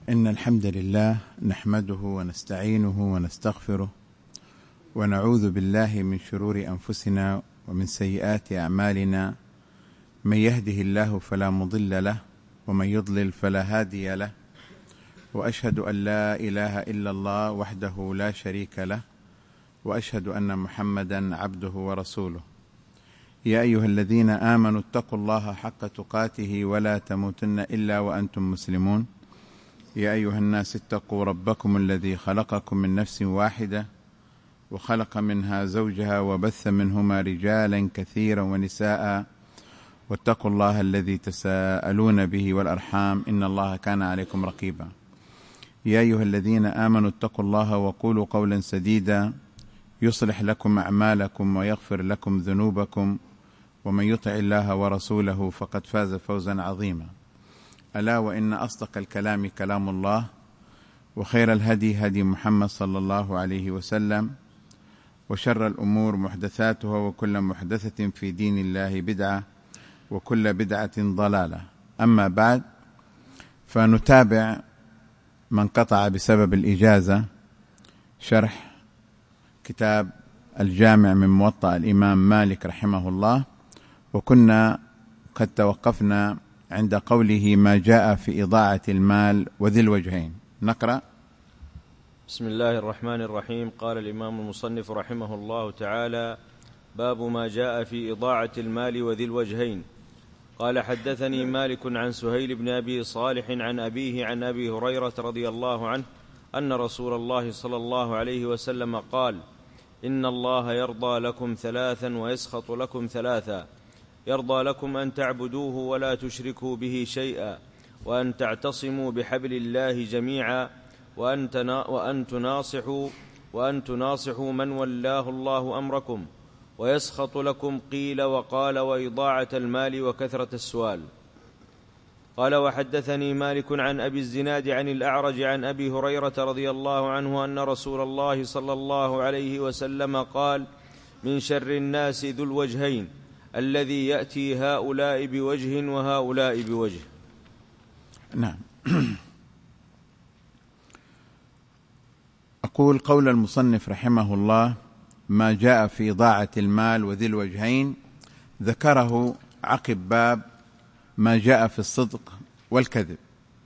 إن الحمد لله نحمده ونستعينه ونستغفره ونعوذ بالله من شرور أنفسنا ومن سيئات أعمالنا، من يهده الله فلا مضل له ومن يضلل فلا هادي له، وأشهد أن لا إله إلا الله وحده لا شريك له، وأشهد أن محمدا عبده ورسوله. يا أيها الذين آمنوا اتقوا الله حق تقاته ولا تموتن إلا وأنتم مسلمون. يا أيها الناس اتقوا ربكم الذي خلقكم من نفس واحدة وخلق منها زوجها وبث منهما رجالا كثيرا ونساء، واتقوا الله الذي تساءلون به والأرحام إن الله كان عليكم رقيبا. يا أيها الذين آمنوا اتقوا الله وقولوا قولا سديدا يصلح لكم أعمالكم ويغفر لكم ذنوبكم، ومن يطع الله ورسوله فقد فاز فوزا عظيما. ألا وإن أصدق الكلام كلام الله، وخير الهدي هدي محمد صلى الله عليه وسلم، وشر الأمور محدثاتها، وكل محدثة في دين الله بدعة، وكل بدعة ضلالة. أما بعد، فنتابع من قطع بسبب الإجازة شرح كتاب الجامع من موطأ الإمام مالك رحمه الله، وكنا قد توقفنا عند قوله ما جاء في إضاعة المال وذي الوجهين. نقرأ. بسم الله الرحمن الرحيم. قال الإمام المصنف رحمه الله تعالى: باب ما جاء في إضاعة المال وذي الوجهين. قال: حدثني مالك عن سهيل بن أبي صالح عن أبيه عن أبي هريرة رضي الله عنه أن رسول الله صلى الله عليه وسلم قال: إن الله يرضى لكم ثلاثا ويسخط لكم ثلاثا: يرضى لكم أن تعبدوه ولا تشركوا به شيئا، وأن تعتصموا بحبل الله جميعا، وأن تناصحوا من ولاه الله أمركم، ويسخط لكم قيل وقال وإضاعة المال وكثرة السؤال. قال: وحدثني مالك عن أبي الزناد عن الأعرج عن أبي هريرة رضي الله عنه أن رسول الله صلى الله عليه وسلم قال: من شر الناس ذو الوجهين، الذي يأتي هؤلاء بوجه وهؤلاء بوجه. نعم. أقول قول المصنف رحمه الله: ما جاء في إضاعة المال وذي الوجهين، ذكره عقب باب ما جاء في الصدق والكذب.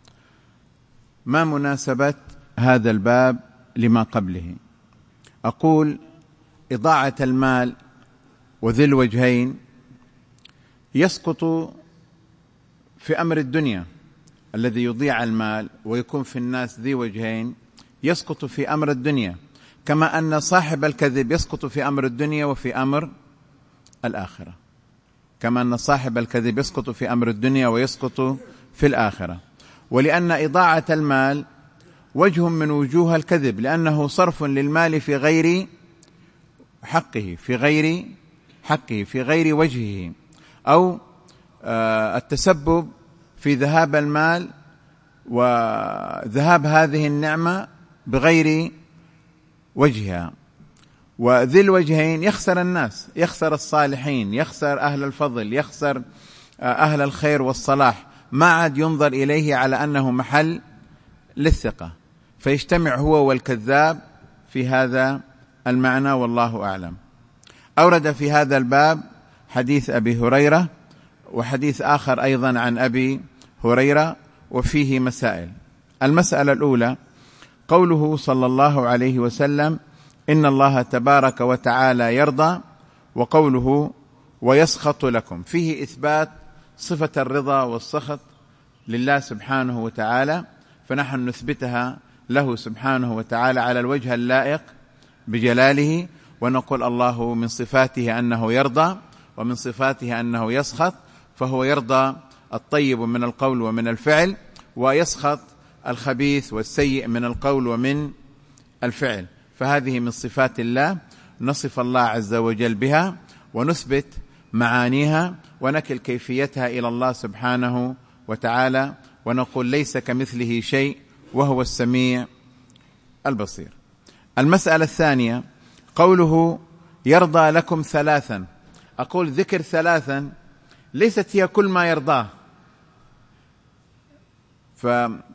ما مناسبة هذا الباب لما قبله؟ أقول إضاعة المال وذي الوجهين يسقط في أمر الدنيا، الذي يضيع المال ويكون في الناس ذي وجهين يسقط في أمر الدنيا، كما أن صاحب الكذب يسقط في أمر الدنيا وفي أمر الآخرة، كما أن صاحب الكذب يسقط في أمر الدنيا ويسقط في الآخرة. ولأن إضاعة المال وجه من وجوه الكذب، لأنه صرف للمال في غير حقه، في غير وجهه، أو التسبب في ذهاب المال وذهاب هذه النعمة بغير وجهها. وذي الوجهين يخسر الناس، يخسر الصالحين، يخسر أهل الفضل، يخسر أهل الخير والصلاح، ما عاد ينظر إليه على أنه محل للثقة، فيجتمع هو والكذاب في هذا المعنى، والله أعلم. أورد في هذا الباب حديث أبي هريرة وحديث آخر أيضا عن أبي هريرة، وفيه مسائل. المسألة الأولى قوله صلى الله عليه وسلم: إن الله تبارك وتعالى يرضى، وقوله ويسخط لكم، فيه إثبات صفة الرضا والسخط لله سبحانه وتعالى، فنحن نثبتها له سبحانه وتعالى على الوجه اللائق بجلاله، ونقول الله من صفاته أنه يرضى، ومن صفاته أنه يسخط، فهو يرضى الطيب من القول ومن الفعل، ويسخط الخبيث والسيء من القول ومن الفعل. فهذه من صفات الله، نصف الله عز وجل بها ونثبت معانيها ونكل كيفيتها إلى الله سبحانه وتعالى، ونقول ليس كمثله شيء وهو السميع البصير. المسألة الثانية قوله يرضى لكم ثلاثا. أقول ذكر ثلاثا ليست هي كل ما يرضاه،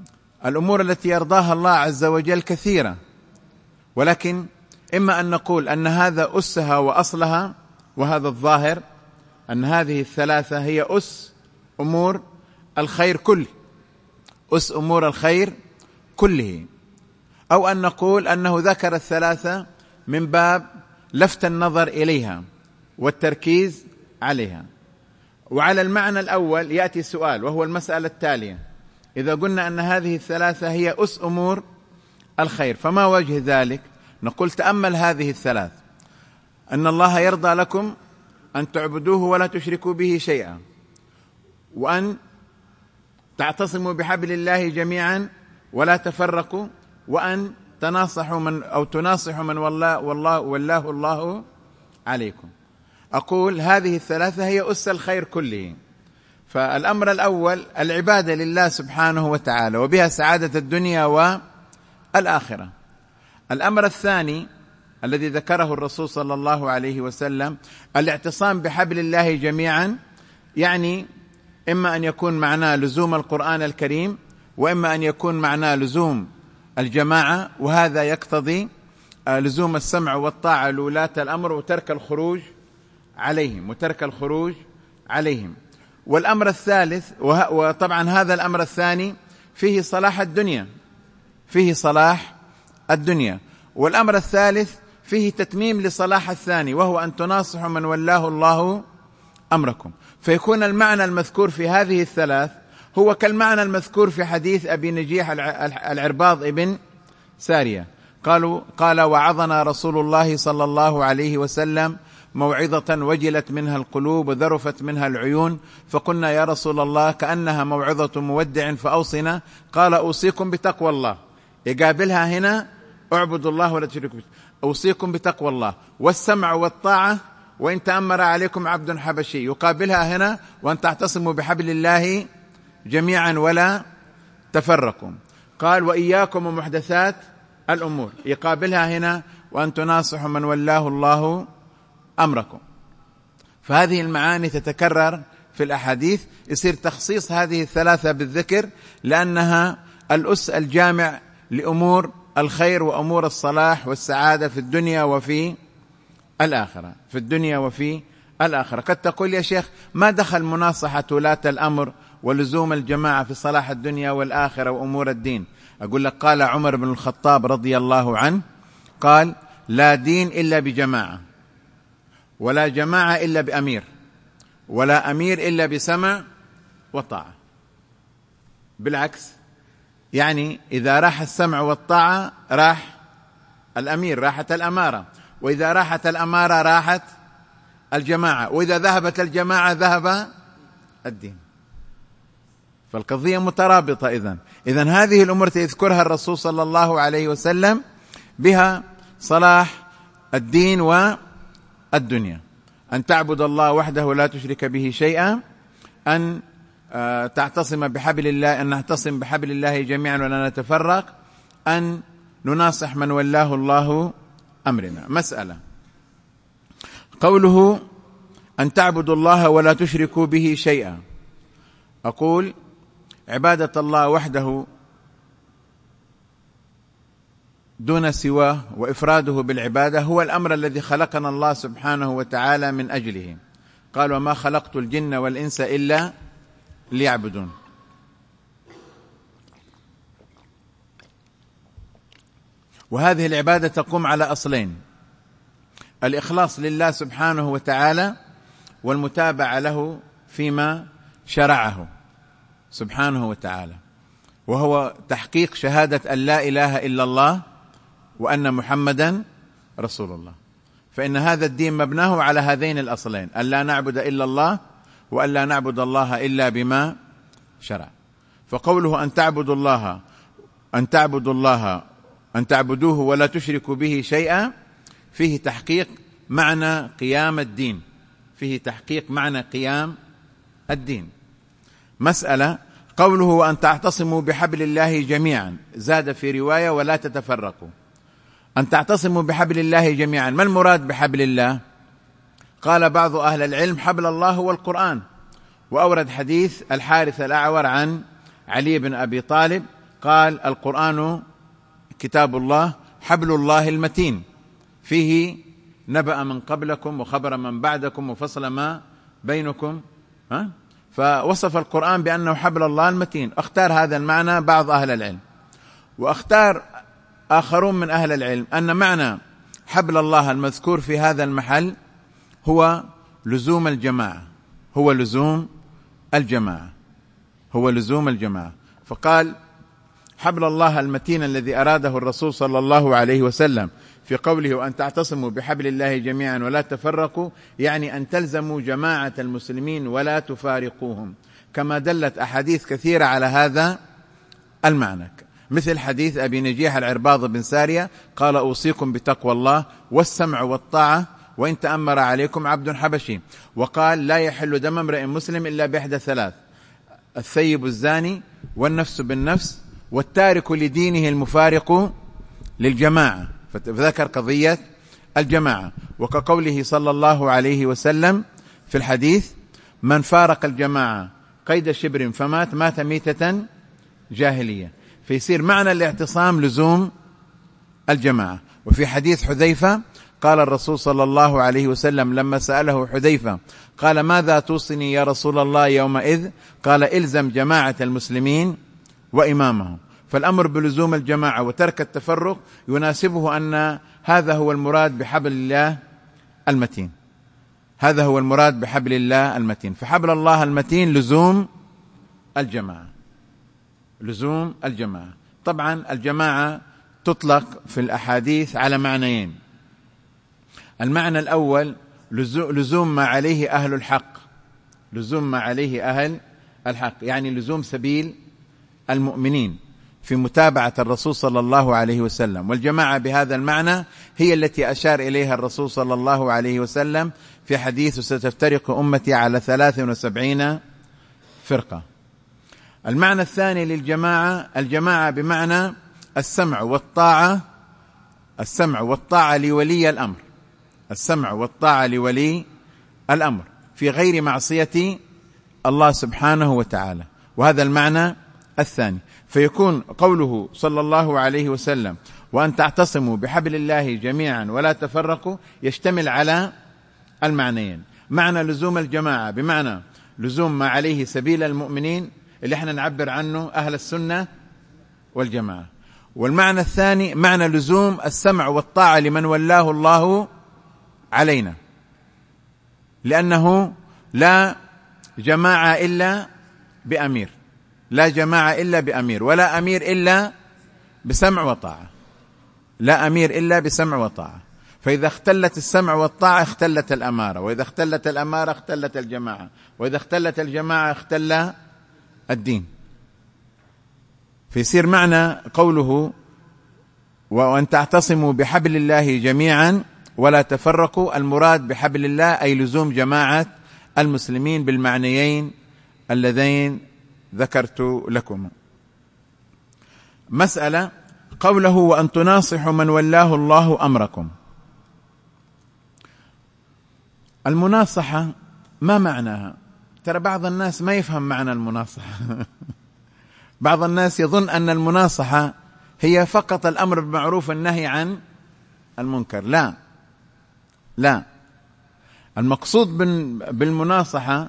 الأمور التي يرضاها الله عز وجل كثيرة، ولكن إما أن نقول أن هذا أسها وأصلها، وهذا الظاهر أن هذه الثلاثة هي أس أمور الخير كله، أس أمور الخير كله، أو أن نقول أنه ذكر الثلاثة من باب لفت النظر إليها والتركيز عليها. وعلى المعنى الأول يأتي سؤال، وهو المسألة التالية: إذا قلنا أن هذه الثلاثة هي أس أمور الخير فما وجه ذلك؟ نقول تأمل هذه الثلاث: أن الله يرضى لكم أن تعبدوه ولا تشركوا به شيئا، وأن تعتصموا بحبل الله جميعا ولا تفرقوا، وأن تناصحوا من والله الله عليكم. أقول هذه الثلاثة هي أس الخير كله. فالأمر الأول العبادة لله سبحانه وتعالى، وبها سعادة الدنيا والآخرة. الأمر الثاني الذي ذكره الرسول صلى الله عليه وسلم الاعتصام بحبل الله جميعا، يعني إما أن يكون معناه لزوم القرآن الكريم، وإما أن يكون معناه لزوم الجماعة، وهذا يقتضي لزوم السمع والطاعة لولاة الأمر وترك الخروج عليهم. والأمر الثالث، وطبعا هذا الأمر الثاني فيه صلاح الدنيا، والأمر الثالث فيه تتميم لصلاح الثاني، وهو أن تناصحوا من ولاه الله أمركم. فيكون المعنى المذكور في هذه الثلاث هو كالمعنى المذكور في حديث أبي نجيح العرباض ابن سارية، قال: وعظنا رسول الله صلى الله عليه وسلم موعظة وجلت منها القلوب وذرفت منها العيون، فقلنا يا رسول الله كأنها موعظة مودع فأوصنا. قال: أوصيكم بتقوى الله. يقابلها هنا: اعبدوا الله ولا تشركوا به. أوصيكم بتقوى الله والسمع والطاعة وإن تأمر عليكم عبد حبشي. يقابلها هنا: وأن تعتصموا بحبل الله جميعا ولا تفرقوا. قال: وإياكم ومحدثات الأمور. يقابلها هنا: وأن تناصحوا من ولاه الله أمركم. فهذه المعاني تتكرر في الأحاديث، يصير تخصيص هذه الثلاثة بالذكر لأنها الأس الجامع لأمور الخير وأمور الصلاح والسعادة في الدنيا وفي الآخرة. قد تقول: يا شيخ ما دخل مناصحة ولاة الأمر ولزوم الجماعة في صلاح الدنيا والآخرة وأمور الدين؟ أقول لك: قال عمر بن الخطاب رضي الله عنه، قال: لا دين إلا بجماعة، ولا جماعة إلا بأمير، ولا أمير إلا بسمع وطاعة. بالعكس، يعني إذا راح السمع والطاعة راح الأمير، راحت الأمارة، وإذا راحت الأمارة راحت الجماعة، وإذا ذهبت الجماعة ذهب الدين. فالقضية مترابطة. إذن هذه الأمور يذكرها الرسول صلى الله عليه وسلم بها صلاح الدين والدنيا: أن تعبد الله وحده لا تشرك به شيئا، أن تعتصم بحبل الله، أن نعتصم بحبل الله جميعا ولا نتفرق، أن نناصح من ولاه الله أمرنا. مسألة قوله أن تعبدوا الله ولا تشركوا به شيئا. أقول عبادة الله وحده دون سواه وإفراده بالعبادة هو الأمر الذي خلقنا الله سبحانه وتعالى من أجله. قال: وما خلقت الجن والإنس إلا ليعبدون. وهذه العبادة تقوم على أصلين: الإخلاص لله سبحانه وتعالى، والمتابعة له فيما شرعه سبحانه وتعالى، وهو تحقيق شهادة أن لا إله إلا الله وأن محمدا رسول الله. فإن هذا الدين مبناه على هذين الأصلين: أن لا نعبد إلا الله، وأن لا نعبد الله إلا بما شرع. فقوله أن تعبدوه ولا تشركوا به شيئا فيه تحقيق معنى قيام الدين، مسألة. قوله أن تعتصموا بحبل الله جميعا، زاد في رواية: ولا تتفرقوا. أن تعتصموا بحبل الله جميعا، ما المراد بحبل الله؟ قال بعض أهل العلم: حبل الله هو القرآن. وأورد حديث الحارث الأعور عن علي بن أبي طالب قال القرآن كتاب الله حبل الله المتين فيه نبأ من قبلكم وخبر من بعدكم وفصل ما بينكم، فوصف القرآن بأنه حبل الله المتين. اختار هذا المعنى بعض أهل العلم، واختار آخرون من أهل العلم أن معنى حبل الله المذكور في هذا المحل هو لزوم الجماعة، هو لزوم الجماعة، هو لزوم الجماعة. فقال حبل الله المتين الذي أراده الرسول صلى الله عليه وسلم في قوله وأن تعتصموا بحبل الله جميعا ولا تفرقوا، يعني أن تلزموا جماعة المسلمين ولا تفارقوهم، كما دلت أحاديث كثيرة على هذا المعنى، مثل حديث أبي نجيح العرباض بن سارية قال أوصيكم بتقوى الله والسمع والطاعة وإن تأمر عليكم عبد حبشي، وقال لا يحل دم امرئ مسلم إلا بإحدى ثلاث: الثيب الزاني والنفس بالنفس والتارك لدينه المفارق للجماعة، فذكر قضية الجماعة. وكقوله صلى الله عليه وسلم في الحديث من فارق الجماعة قيد شبر فمات مات ميتة جاهلية، فيصير معنى الاعتصام لزوم الجماعة. وفي حديث حذيفة قال الرسول صلى الله عليه وسلم لما سأله حذيفة قال ماذا توصني يا رسول الله يومئذ؟ قال إلزم جماعة المسلمين وإمامهم. فالأمر بلزوم الجماعة وترك التفرق يناسبه أن هذا هو المراد بحبل الله المتين، هذا هو المراد بحبل الله المتين. فحبل الله المتين لزوم الجماعة، لزوم الجماعة. طبعا الجماعة تطلق في الأحاديث على معنيين: المعنى الأول لزوم ما عليه أهل الحق، لزوم ما عليه أهل الحق، يعني لزوم سبيل المؤمنين في متابعة الرسول صلى الله عليه وسلم. والجماعة بهذا المعنى هي التي أشار إليها الرسول صلى الله عليه وسلم في حديث ستفترق أمتي على 73 فرقة. المعنى الثاني للجماعة، الجماعة بمعنى السمع والطاعة، السمع والطاعة لولي الأمر، السمع والطاعة لولي الأمر في غير معصية الله سبحانه وتعالى، وهذا المعنى الثاني. فيكون قوله صلى الله عليه وسلم وأن تعتصموا بحبل الله جميعا ولا تفرقوا يشتمل على المعنيين: معنى لزوم الجماعة بمعنى لزوم ما عليه سبيل المؤمنين اللي احنا نعبر عنه أهل السنة والجماعة، والمعنى الثاني معنى لزوم السمع والطاعة لمن ولاه الله علينا، لأنه لا جماعة إلا بأمير، لا جماعة إلا بأمير، ولا أمير إلا بسمع وطاعة، لا أمير إلا بسمع وطاعة. فإذا اختلت السمع والطاعة اختلت الأمارة، وإذا اختلت الأمارة اختلت الجماعة، وإذا اختلت الجماعة اختل الدين. فيصير معنى قوله وأن تعتصموا بحبل الله جميعا ولا تفرقوا، المراد بحبل الله أي لزوم جماعة المسلمين بالمعنيين اللذين ذكرت لكم. مسألة قوله وأن تناصحوا من ولاه الله أمركم. المناصحة ما معناها؟ ترى بعض الناس ما يفهم معنى المناصحة بعض الناس يظن أن المناصحة هي فقط الأمر بالمعروف والنهي عن المنكر. لا لا، المقصود بالمناصحة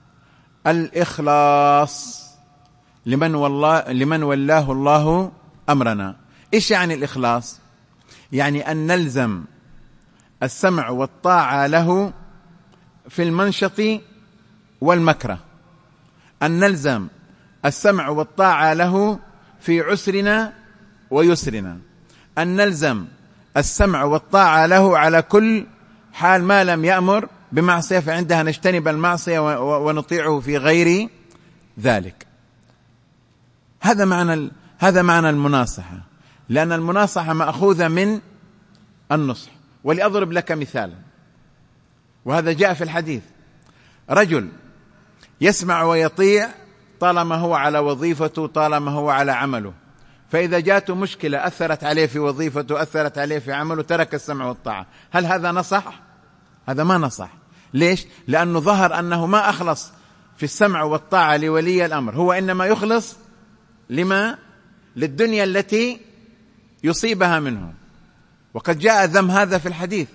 الإخلاص لمن ولاه الله أمرنا. إيش يعني الإخلاص؟ يعني أن نلزم السمع والطاعة له في المنشط والمكره، أن نلزم السمع والطاعة له في عسرنا ويسرنا، أن نلزم السمع والطاعة له على كل حال ما لم يأمر بمعصية، فعندها نجتنب المعصية ونطيعه في غير ذلك. هذا معنى المناصحة، لأن المناصحة مأخوذة من النصح. ولأضرب لك مثالا، وهذا جاء في الحديث: رجل يسمع ويطيع طالما هو على وظيفته، طالما هو على عمله، فإذا جاءته مشكلة أثرت عليه في وظيفته، أثرت عليه في عمله، ترك السمع والطاعة. هل هذا نصح؟ هذا ما نصح. ليش؟ لأنه ظهر أنه ما أخلص في السمع والطاعة لولي الأمر، هو إنما يخلص لما للدنيا التي يصيبها منه. وقد جاء ذم هذا في الحديث،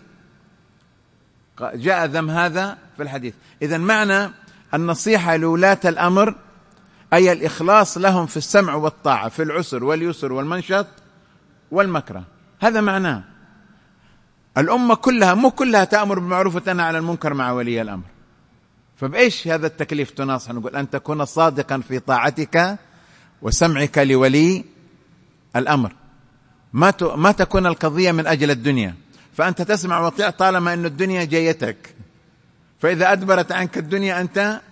جاء ذم هذا في الحديث. إذن معنى النصيحة لولاة الأمر أي الإخلاص لهم في السمع والطاعة في العسر واليسر والمنشط والمكره، هذا معناه. الأمة كلها مو كلها تأمر بالمعروف وتنهى عن المنكر مع ولي الأمر، فبإيش هذا التكليف تناصح؟ نقول أن تكون صادقا في طاعتك وسمعك لولي الأمر، ما تكون القضية من أجل الدنيا، فأنت تسمع وتطيع طالما أن الدنيا جايتك، فإذا أدبرت عنك الدنيا أنت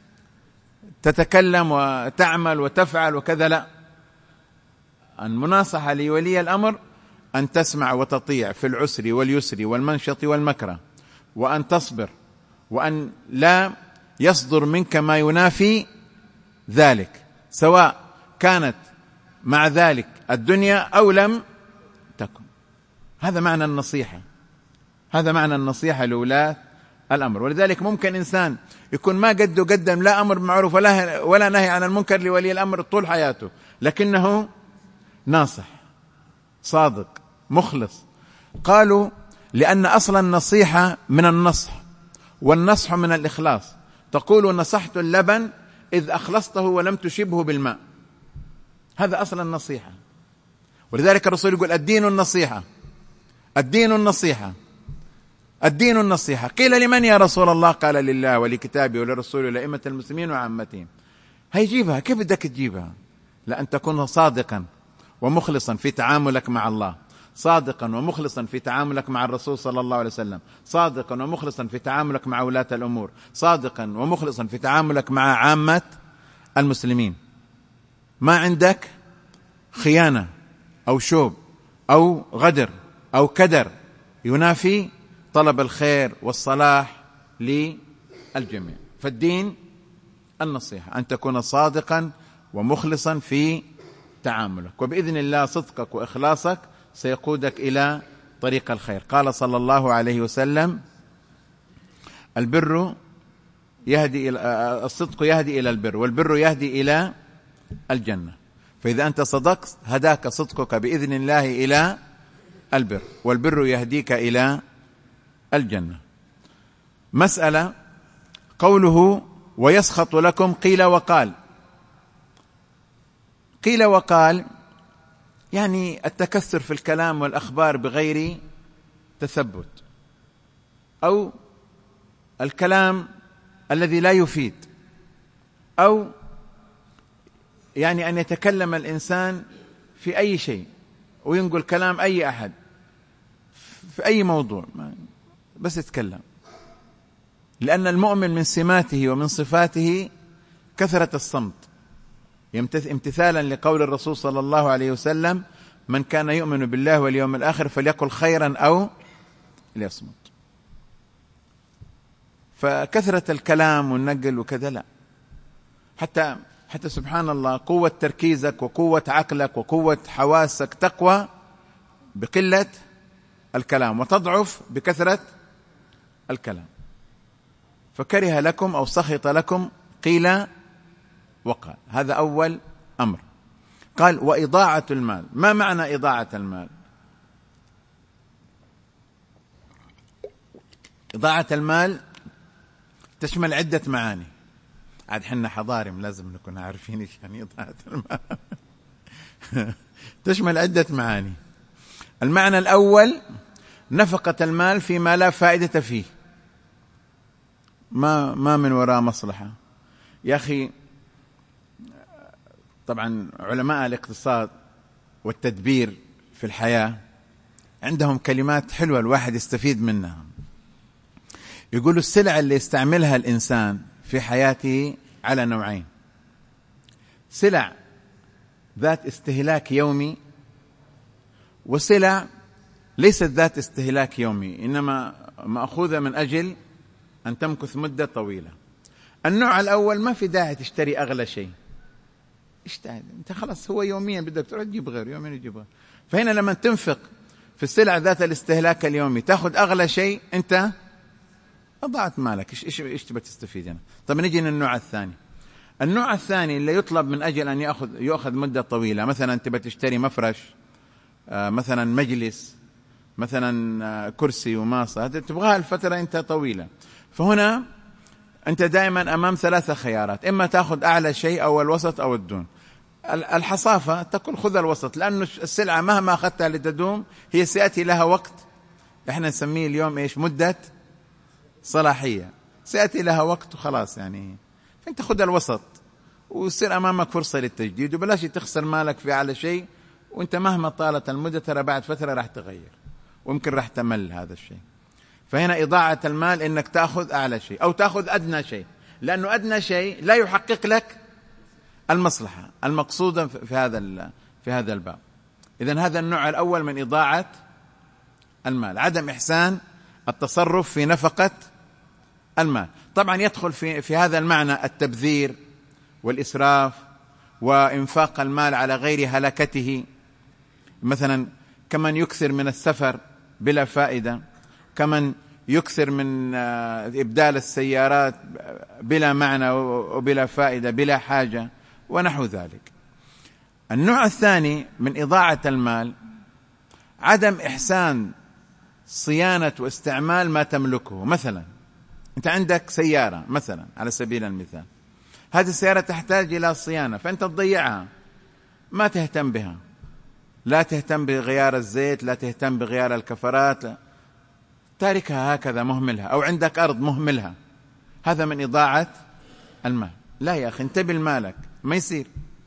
تتكلم وتعمل وتفعل وكذا. لا، المناصحة لولي الأمر أن تسمع وتطيع في العسر واليسر والمنشط والمكره، وأن تصبر، وأن لا يصدر منك ما ينافي ذلك، سواء كانت مع ذلك الدنيا أو لم تكن. هذا معنى النصيحة، هذا معنى النصيحة لولاة الأمر. ولذلك ممكن إنسان يكون ما قده قدم لا أمر بالمعروف ولا نهي عن المنكر لولي الأمر طول حياته، لكنه ناصح صادق مخلص. قالوا لأن أصل النصيحة من النصح، والنصح من الإخلاص. تقول نصحت اللبن إذ أخلصته ولم تشبه بالماء، هذا أصل النصيحة. ولذلك الرسول يقول الدين النصيحة، الدين النصيحة، الدين النصيحة. قيل لمن يا رسول الله؟ قال لله ولكتابه وللرسول ولأئمة المسلمين وعامتهم. هيجيبها كيف بدك تجيبها؟ لأن تكون صادقا ومخلصا في تعاملك مع الله، صادقا ومخلصا في تعاملك مع الرسول صلى الله عليه وسلم، صادقا ومخلصا في تعاملك مع ولاة الأمور، صادقا ومخلصا في تعاملك مع عامة المسلمين. ما عندك خيانة أو شوب أو غدر أو كدر ينافي طلب الخير والصلاح للجميع. فالدين النصيحة، أن تكون صادقا ومخلصا في تعاملك، وبإذن الله صدقك وإخلاصك سيقودك إلى طريق الخير. قال صلى الله عليه وسلم البر يهدي إلى الصدق يهدي إلى البر، والبر يهدي إلى الجنة. فإذا أنت صدقت هداك صدقك بإذن الله إلى البر، والبر يهديك إلى الجنة. مسألة قوله ويسخط لكم قيل وقال. قيل وقال يعني التكثر في الكلام والأخبار بغير تثبت، أو الكلام الذي لا يفيد، أو يعني أن يتكلم الإنسان في أي شيء وينقل كلام أي أحد في أي موضوع بس يتكلم. لأن المؤمن من سماته ومن صفاته كثرة الصمت، امتثالا لقول الرسول صلى الله عليه وسلم من كان يؤمن بالله واليوم الآخر فليقل خيرا أو ليصمت. فكثرة الكلام والنقل وكذا لا، حتى سبحان الله قوة تركيزك وقوة عقلك وقوة حواسك تقوى بقلة الكلام وتضعف بكثرة الكلام. فكره لكم أو سخط لكم قيل وقال، هذا أول أمر. قال وإضاعة المال. ما معنى إضاعة المال؟ إضاعة المال تشمل عدة معاني، عاد حنا حضارم لازم نكون عارفين ايش يعني إضاعة المال. تشمل عدة معاني. المعنى الأول نفقة المال فيما لا فائدة فيه، ما من وراء مصلحة. يا أخي طبعا علماء الاقتصاد والتدبير في الحياة عندهم كلمات حلوة الواحد يستفيد منها. يقولوا السلع اللي يستعملها الإنسان في حياته على نوعين: سلع ذات استهلاك يومي، وسلع ليست ذات استهلاك يومي إنما مأخوذة من أجل أن تمكث مدة طويلة. النوع الأول ما في داعي تشتري أغلى شيء، اشتهد انت خلاص هو يوميا بدك تروح تجيب غير يومين تجيب غير. فهنا لما تنفق في السلع ذات الاستهلاك اليومي تاخذ اغلى شيء، انت اضعت مالك. ايش تبى تستفيد هنا؟ طب نجي للنوع الثاني. النوع الثاني اللي يطلب من أجل أن يأخذ مدة طويلة، مثلا تبى تشتري مفرش، مثلا مجلس، مثلا كرسي وماصة، هذا تبغاها الفترة أنت طويلة. فهنا أنت دائما أمام 3 خيارات، إما تأخذ أعلى شيء أو الوسط أو الدون. الحصافة تقول خذ الوسط، لأن السلعة مهما أخذتها لتدوم هي سيأتي لها وقت، إحنا نسميه اليوم إيش؟ مدة صلاحية، سيأتي لها وقت وخلاص يعني. فأنت خذ الوسط ويصير أمامك فرصة للتجديد، وبلاش تخسر مالك في أعلى شيء، وأنت مهما طالت المدة ترى بعد فترة راح تغير ويمكن راح تمل هذا الشيء. فهنا إضاعة المال إنك تأخذ أعلى شيء أو تأخذ أدنى شيء، لأنه أدنى شيء لا يحقق لك المصلحة المقصودة في هذا الباب. إذن هذا النوع الأول من إضاعة المال، عدم إحسان التصرف في نفقة المال. طبعا يدخل في هذا المعنى التبذير والإسراف وإنفاق المال على غير هلكته، مثلا كمن يكثر من السفر بلا فائدة، كمن يكثر من إبدال السيارات بلا معنى وبلا فائدة بلا حاجة ونحو ذلك. النوع الثاني من إضاعة المال عدم إحسان صيانة واستعمال ما تملكه. مثلا أنت عندك سيارة مثلا على سبيل المثال، هذه السيارة تحتاج إلى صيانة، فأنت تضيعها، ما تهتم بها، لا تهتم بغيار الزيت، لا تهتم بغيار الكفرات، تاركها هكذا مهملها. أو عندك أرض مهملها، هذا من إضاعة المال. لا يا أخي انتبه لمالك، ما يصير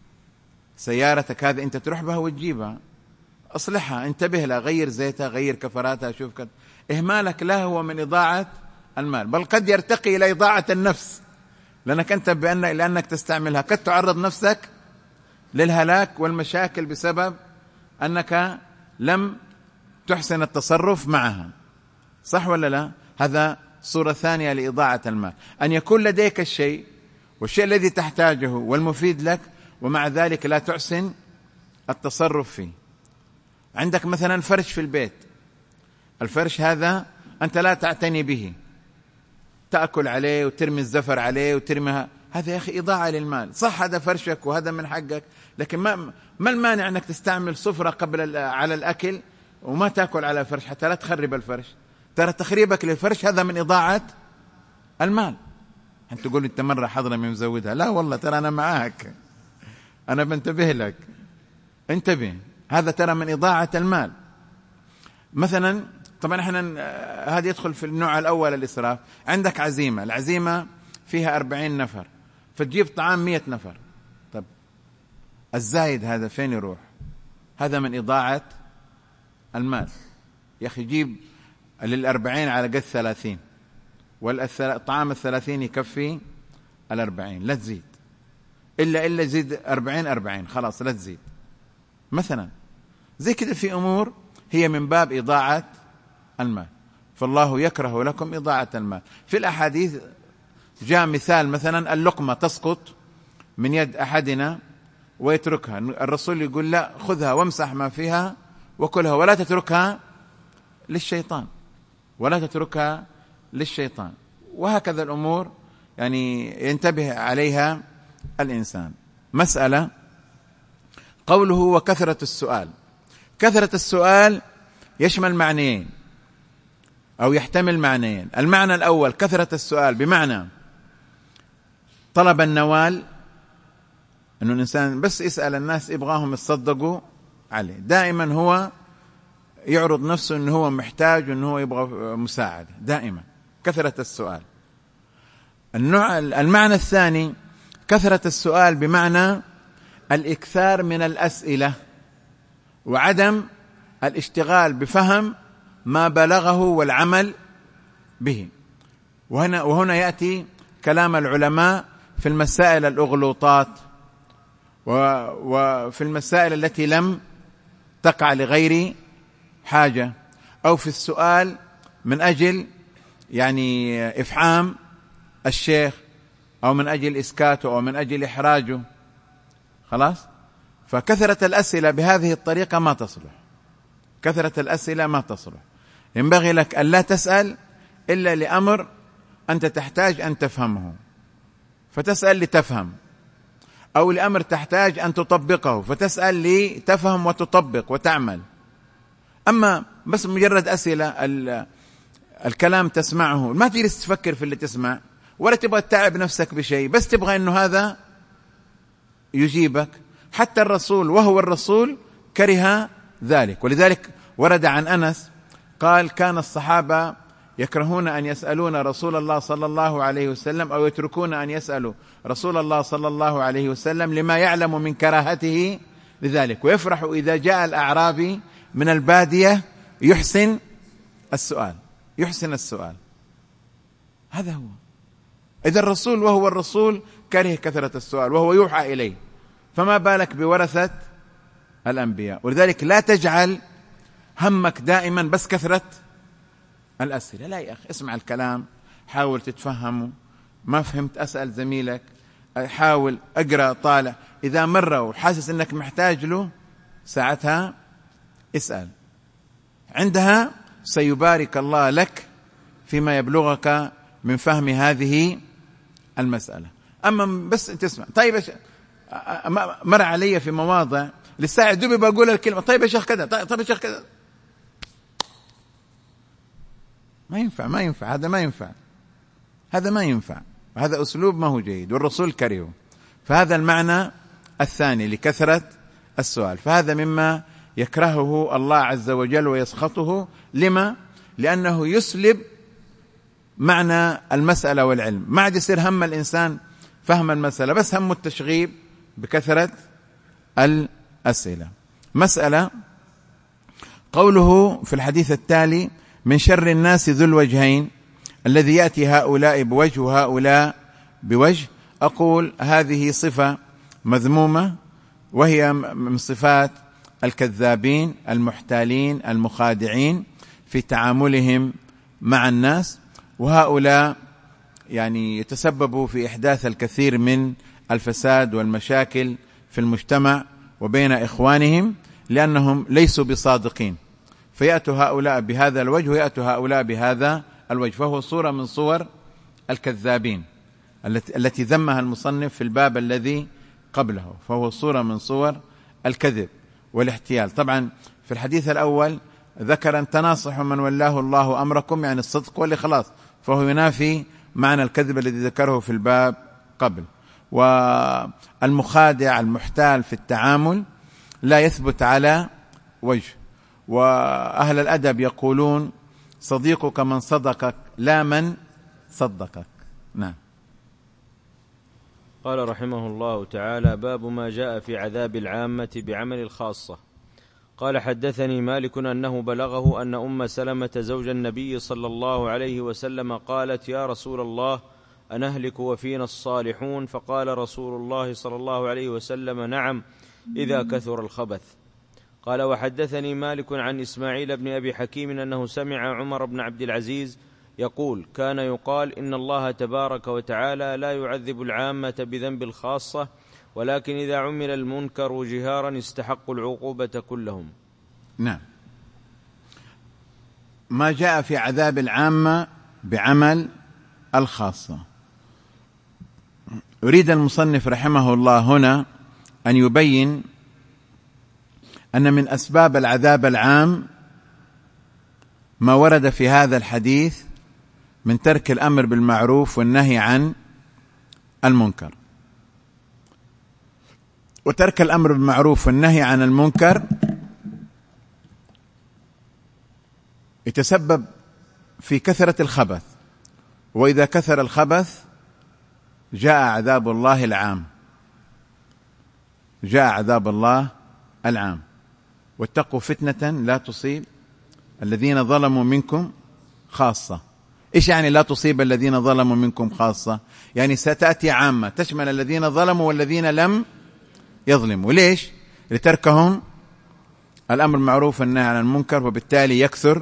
سيارتك هذه أنت تروح بها وتجيبها، أصلحها، انتبه لها، غير زيتها، غير كفراتها، شوف كده. إهمالك لا هو من إضاعة المال، بل قد يرتقي إلى إضاعة النفس، لأنك أنت لأنك تستعملها قد تعرض نفسك للهلاك والمشاكل بسبب أنك لم تحسن التصرف معها. صح ولا لا؟ هذا صورة ثانية لإضاعة المال، أن يكون لديك الشيء والشيء الذي تحتاجه والمفيد لك، ومع ذلك لا تحسن التصرف فيه. عندك مثلا فرش في البيت، الفرش هذا أنت لا تعتني به، تأكل عليه وترمي الزفر عليه وترميها، هذا يا أخي إضاعة للمال. صح هذا فرشك وهذا من حقك، لكن ما المانع أنك تستعمل سفرة قبل على الأكل وما تأكل على الفرش حتى لا تخرب الفرش. ترى تخريبك للفرش هذا من إضاعة المال. أنت تقول أنت مرة حضرمي مزودها، لا والله ترى أنا معاك، أنا بنتبه لك، انتبه، هذا ترى من إضاعة المال. مثلا طبعا احنا هذا يدخل في النوع الأول الإسراف. عندك عزيمة، العزيمة فيها 40 نفر، فتجيب طعام 100 نفر، طب الزايد هذا فين يروح؟ هذا من إضاعة المال. يا أخي جيب لل40 على قد 30، والطعام 30 يكفي 40، لا تزيد، إلا زيد 40 خلاص لا تزيد. مثلا زي كده في أمور هي من باب إضاعة المال، فالله يكره لكم إضاعة المال. في الأحاديث جاء مثال، مثلا اللقمة تسقط من يد أحدنا ويتركها، الرسول يقول لا، خذها وامسح ما فيها وكلها، ولا تتركها للشيطان، ولا تتركها للشيطان. وهكذا الأمور يعني ينتبه عليها الإنسان. مسألة قوله وكثرة السؤال. كثرة السؤال يشمل معنيين أو يحتمل معنيين. المعنى الأول كثرة السؤال بمعنى طلب النوال، أنه الإنسان بس يسأل الناس يبغاهم يصدقوا عليه، دائما هو يعرض نفسه أنه هو محتاج وأنه هو يبغى مساعدة دائما، كثرة السؤال. المعنى الثاني كثرة السؤال بمعنى الإكثار من الأسئلة وعدم الاشتغال بفهم ما بلغه والعمل به. وهنا يأتي كلام العلماء في المسائل الأغلوطات وفي المسائل التي لم تقع لغير حاجة، أو في السؤال من أجل يعني إفحام الشيخ، أو من أجل إسكاته، أو من أجل إحراجه. خلاص، فكثرة الأسئلة بهذه الطريقة ما تصلح، كثرة الأسئلة ما تصلح. ينبغي لك أن لا تسأل إلا لأمر أنت تحتاج أن تفهمه، فتسأل لتفهم، أو لأمر تحتاج أن تطبقه، فتسأل لتفهم وتطبق وتعمل. أما بس مجرد أسئلة، الكلام تسمعه، ما تجلس تفكر في اللي تسمع ولا تبغى تتعب نفسك بشيء، بس تبغى أنه هذا يجيبك. حتى الرسول وهو الرسول كره ذلك. ولذلك ورد عن أنس قال: كان الصحابة يكرهون أن يسألون رسول الله صلى الله عليه وسلم، أو يتركون أن يسألوا رسول الله صلى الله عليه وسلم لما يعلم من كراهته لذلك، ويفرح إذا جاء الأعرابي من البادية يحسن السؤال. هذا هو. إذا الرسول وهو الرسول كره كثرة السؤال وهو يوحى إليه، فما بالك بورثة الأنبياء. ولذلك لا تجعل همك دائما بس كثرة الأسئلة، لا يا أخي، اسمع الكلام، حاول تتفهمه، ما فهمت أسأل زميلك، حاول أقرأ، طالع، إذا مرة وحاسس أنك محتاج له ساعتها اسأل، عندها سيبارك الله لك فيما يبلغك من فهم هذه المسألة. أما بس تسمع، طيب مر علي في مواضع للساعة دوبي بقول الكلمة، طيب يا شيخ كذا، طيب يا شيخ كذا، ما ينفع، هذا ما ينفع، هذا أسلوب ما هو جيد، والرسول كرهه. فهذا المعنى الثاني لكثرة السؤال، فهذا مما يكرهه الله عز وجل ويسخطه. لما؟ لأنه يسلب معنى المسألة والعلم، ما عاد يصير هم الإنسان فهم المسألة، بس هم التشغيب بكثرة الأسئلة. مسألة قوله في الحديث التالي: من شر الناس ذو الوجهين الذي يأتي هؤلاء بوجه وهؤلاء بوجه. أقول هذه صفة مذمومة، وهي من صفات الكذابين المحتالين المخادعين في تعاملهم مع الناس، وهؤلاء يعني يتسببوا في إحداث الكثير من الفساد والمشاكل في المجتمع وبين إخوانهم، لأنهم ليسوا بصادقين، فيأتوا هؤلاء بهذا الوجه ويأتوا هؤلاء بهذا الوجه، فهو صورة من صور الكذابين التي ذمها المصنف في الباب الذي قبله، فهو صورة من صور الكذب والاحتيال. طبعا في الحديث الأول ذكر أن تناصحوا من ولاه الله أمركم، يعني الصدق والإخلاص، فهو ينافي معنى الكذب الذي ذكره في الباب قبل. والمخادع المحتال في التعامل لا يثبت على وجه، وأهل الأدب يقولون: صديقك من صدقك لا من صدقك. نعم. قال رحمه الله تعالى: باب ما جاء في عذاب العامة بعمل الخاصة. قال: حدثني مالك أنه بلغه أن أم سلمة زوج النبي صلى الله عليه وسلم قالت: يا رسول الله، أنهلك وفينا الصالحون؟ فقال رسول الله صلى الله عليه وسلم: نعم، إذا كثر الخبث. قال: وحدثني مالك عن إسماعيل بن أبي حكيم أنه سمع عمر بن عبد العزيز يقول: كان يقال إن الله تبارك وتعالى لا يعذب العامة بذنب الخاصة، ولكن إذا عمل المنكر جهارا استحقوا العقوبة كلهم. نعم. ما جاء في عذاب العامة بعمل الخاصة. يريد المصنف رحمه الله هنا أن يبين أن من أسباب العذاب العام ما ورد في هذا الحديث من ترك الأمر بالمعروف والنهي عن المنكر. وترك الأمر بالمعروف والنهي عن المنكر يتسبب في كثرة الخبث، وإذا كثر الخبث جاء عذاب الله العام، جاء عذاب الله العام. واتقوا فتنة لا تصيب الذين ظلموا منكم خاصة. إيش يعني لا تصيب الذين ظلموا منكم خاصة؟ يعني ستأتي عامة تشمل الذين ظلموا والذين لم يظلموا. ليش؟ لتركهم الأمر المعروف والنهي عن المنكر، وبالتالي يكثر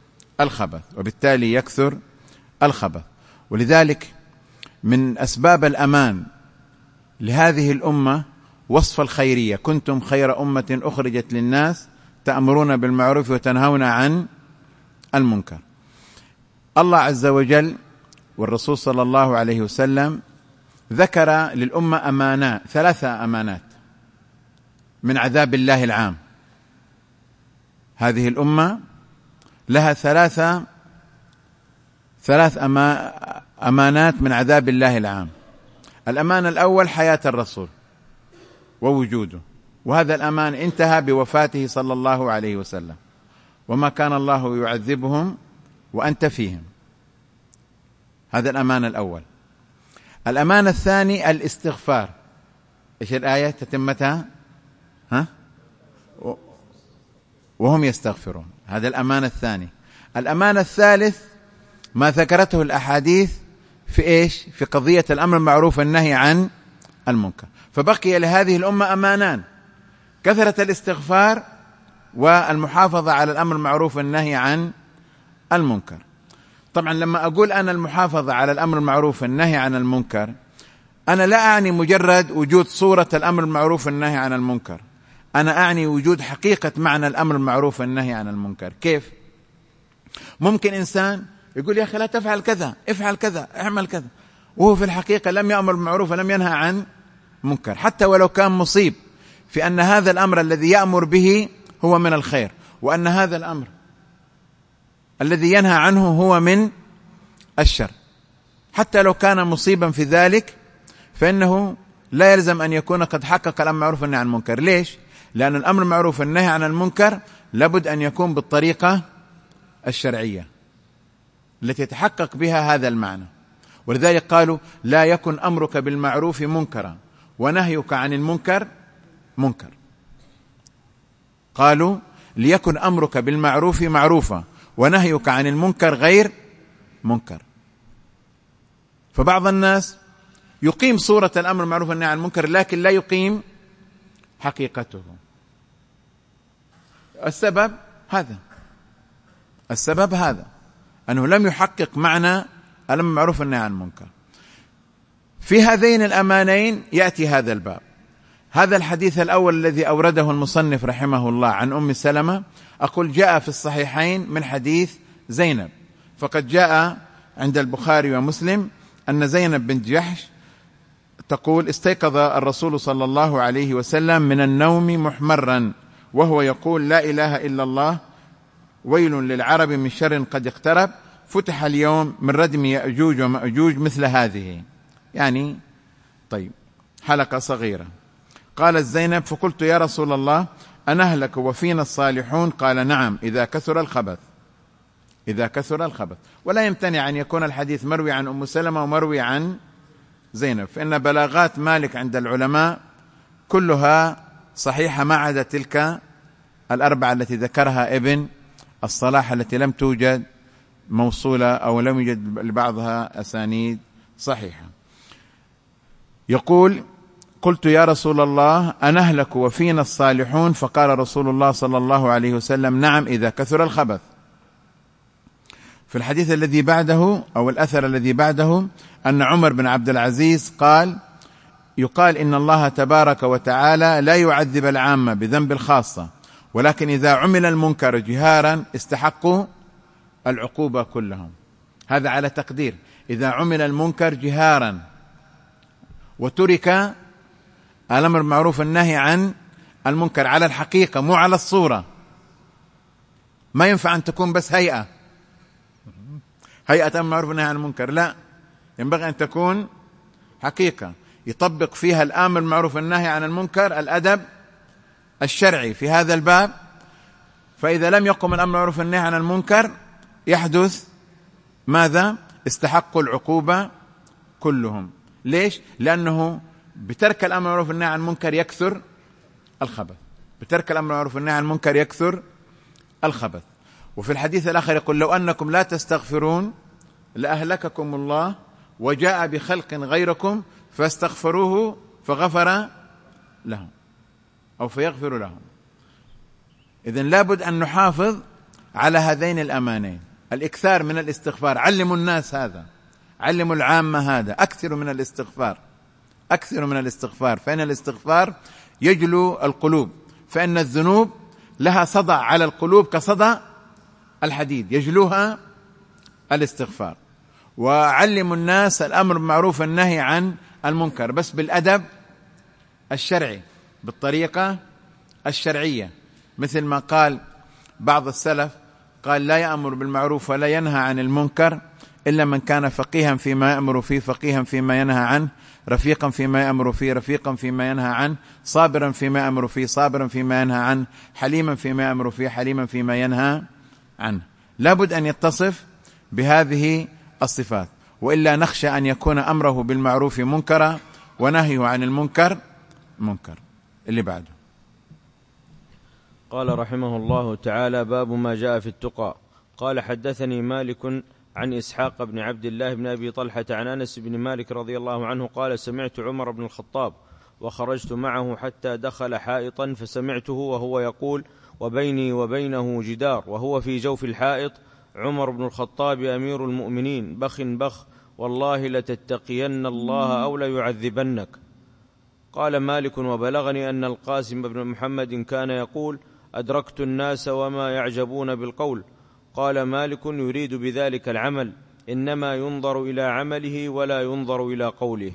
الخبث. ولذلك من أسباب الأمان لهذه الأمة وصف الخيرية: كنتم خير أمة أخرجت للناس تأمرون بالمعروف وتنهون عن المنكر. الله عز وجل والرسول صلى الله عليه وسلم ذكر للأمة أمانات، 3 أمانات من عذاب الله العام. هذه الأمة لها ثلاث أمانات من عذاب الله العام. الأمانة الأول حياة الرسول ووجوده، وهذا الأمان انتهى بوفاته صلى الله عليه وسلم، وما كان الله يعذبهم وأنت فيهم. هذا الأمان الأول. الأمان الثاني الاستغفار. إيش الآية تتمتها؟ وهم يستغفرون. هذا الأمان الثاني. الأمان الثالث ما ذكرته الأحاديث في إيش؟ في قضية الأمر المعروف والنهي عن المنكر. فبقي لهذه الأمة أمانان: كثرة الاستغفار والمحافظة على الأمر المعروف والنهي عن المنكر. طبعا لما أقول أنا المحافظة على الأمر المعروف والنهي عن المنكر، أنا لا أعني مجرد وجود صورة الأمر المعروف والنهي عن المنكر، أنا أعني وجود حقيقة معنى الأمر المعروف والنهي عن المنكر. كيف؟ ممكن إنسان يقول يا أخي لا تفعل كذا، افعل كذا، اعمل كذا، وهو في الحقيقة لم يأمر بالمعروف ولم ينهى عن منكر، حتى ولو كان مصيب في أن هذا الأمر الذي يأمر به هو من الخير، وأن هذا الأمر الذي ينهى عنه هو من الشر. حتى لو كان مصيبا في ذلك فإنه لا يلزم أن يكون قد حقق الأمر المعروف والنهي عن المنكر. ليش؟ لأن الأمر المعروف والنهي عن المنكر لابد أن يكون بالطريقة الشرعية التي يتحقق بها هذا المعنى. ولذلك قالوا لا يكن أمرك بالمعروف منكرا ونهيك عن المنكر منكر. قالوا ليكن أمرك بالمعروف معروفا ونهيك عن المنكر غير منكر. فبعض الناس يقيم صورة الأمر المعروف والنهي عن المنكر لكن لا يقيم حقيقته. السبب هذا أنه لم يحقق معنى الأمر المعروف والنهي عن المنكر. في هذين الأمانين يأتي هذا الباب. هذا الحديث الأول الذي أورده المصنف رحمه الله عن أم سلمة، أقول جاء في الصحيحين من حديث زينب، فقد جاء عند البخاري ومسلم أن زينب بنت جحش تقول استيقظ الرسول صلى الله عليه وسلم من النوم محمرا وهو يقول لا إله إلا الله، ويل للعرب من شر قد اقترب، فتح اليوم من ردم يأجوج ومأجوج مثل هذه. يعني طيب حلقة صغيرة. قالت زينب فقلت يا رسول الله أنهلك وفينا الصالحون؟ قال نعم إذا كثر الخبث. ولا يمتنع أن يكون الحديث مروي عن أم سلمة ومروي عن زينب، فإن بلاغات مالك عند العلماء كلها صحيحة ما عدا تلك 4 التي ذكرها ابن الصلاح التي لم توجد موصولة أو لم يوجد لبعضها أسانيد صحيحة. يقول قلت يا رسول الله أنهلك وفينا الصالحون؟ فقال رسول الله صلى الله عليه وسلم نعم إذا كثر الخبث. في الحديث الذي بعده أو الأثر الذي بعده أن عمر بن عبد العزيز قال يقال إن الله تبارك وتعالى لا يعذب العامة بذنب الخاصة، ولكن إذا عمل المنكر جهارا استحقوا العقوبة كلهم. هذا على تقدير إذا عمل المنكر جهارا وترك الأمر المعروف النهي عن المنكر على الحقيقة مو على الصورة. ما ينفع أن تكون بس هيئة أمر معروف والنهي عن المنكر، لا، ينبغي أن تكون حقيقة يطبق فيها الأمر المعروف والنهي عن المنكر الأدب الشرعي في هذا الباب. فإذا لم يقم الأمر المعروف والنهي عن المنكر يحدث ماذا؟ استحقوا العقوبة كلهم. ليش؟ لأنه بترك الأمر المعروف والنهي عن المنكر يكثر الخبث، بترك الأمر المعروف والنهي عن المنكر يكثر الخبث. وفي الحديث الآخر يقول لو أنكم لا تستغفرون لأهلككم الله وجاء بخلق غيركم فاستغفروه فغفر لهم أو فيغفر لهم. إذن لابد أن نحافظ على هذين الأمانين، الإكثار من الاستغفار. علموا الناس هذا، علموا العامة هذا، أكثروا من الاستغفار، فإن الاستغفار يجلو القلوب، فإن الذنوب لها صدى على القلوب كصدى الحديد يجلوها الاستغفار. وعلموا الناس الأمر بالمعروف والنهي عن المنكر، بس بالأدب الشرعي، بالطريقة الشرعية. مثل ما قال بعض السلف، قال: لا يأمر بالمعروف ولا ينهى عن المنكر إلا من كان فقيها فيما يأمر فيه، فقيها فيما ينهى عنه، رفيقا فيما يأمر فيه، رفيقا فيما ينهى عنه، صابرا فيما يأمر فيه، صابرا فيما ينهى عنه، حليما فيما يأمر فيه، حليما فيما ينهى عنه. لابد أن يتصف بهذه الصفات، وإلا نخشى أن يكون أمره بالمعروف منكرا ونهيه عن المنكر منكر. اللي بعده. قال رحمه الله تعالى: باب ما جاء في التقى. قال: حدثني مالك عن إسحاق بن عبد الله بن أبي طلحة عن أنس بن مالك رضي الله عنه قال: سمعت عمر بن الخطاب وخرجت معه حتى دخل حائطا، فسمعته وهو يقول: وبيني وبينه جدار، وهو في جوف الحائط: عمر بن الخطاب أمير المؤمنين، بخ بخ، والله لتتقين الله أو ليعذبنك. قال مالك: وبلغني أن القاسم بن محمد كان يقول: أدركت الناس وما يعجبون بالقول. قال مالك: يريد بذلك العمل، إنما ينظر إلى عمله ولا ينظر إلى قوله.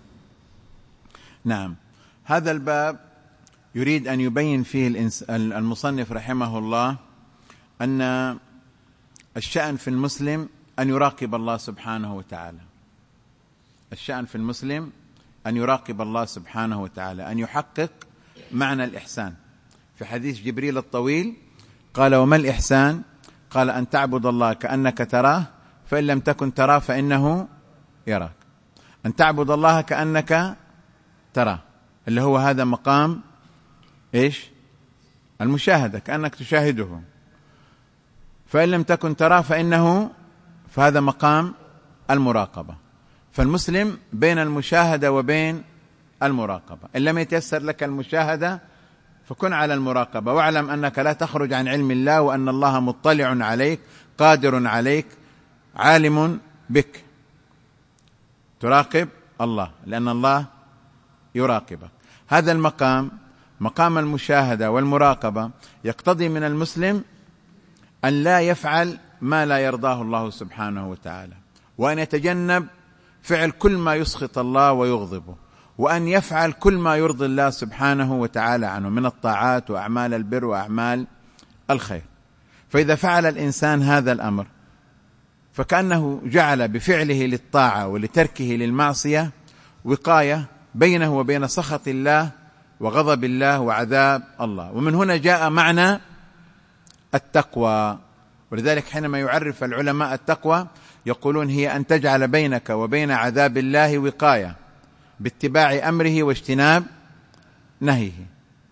نعم، هذا الباب يريد أن يبين فيه المصنف رحمه الله أن الشأن في المسلم أن يراقب الله سبحانه وتعالى. الشأن في المسلم أن يراقب الله سبحانه وتعالى، أن يحقق معنى الإحسان. في حديث جبريل الطويل قال: وما الإحسان؟ قال: أن تعبد الله كأنك تراه، فإن لم تكن تراه فإنه يراك. أن تعبد الله كأنك تراه، اللي هو هذا مقام إيش؟ المشاهدة، كأنك تشاهده. فإن لم تكن تراه فهذا مقام المراقبة. فالمسلم بين المشاهدة وبين المراقبة. إن لم يتيسر لك المشاهدة فكن على المراقبة، واعلم أنك لا تخرج عن علم الله، وأن الله مطلع عليك، قادر عليك، عالم بك. تراقب الله لأن الله يراقبك. هذا المقام، مقام المشاهدة والمراقبة، يقتضي من المسلم أن لا يفعل ما لا يرضاه الله سبحانه وتعالى، وأن يتجنب فعل كل ما يسخط الله ويغضبه، وأن يفعل كل ما يرضي الله سبحانه وتعالى عنه من الطاعات وأعمال البر وأعمال الخير. فإذا فعل الإنسان هذا الأمر فكأنه جعل بفعله للطاعة ولتركه للمعصية وقاية بينه وبين سخط الله وغضب الله وعذاب الله. ومن هنا جاء معنى التقوى. ولذلك حينما يعرف العلماء التقوى يقولون: هي أن تجعل بينك وبين عذاب الله وقاية باتباع أمره واجتناب نهيه.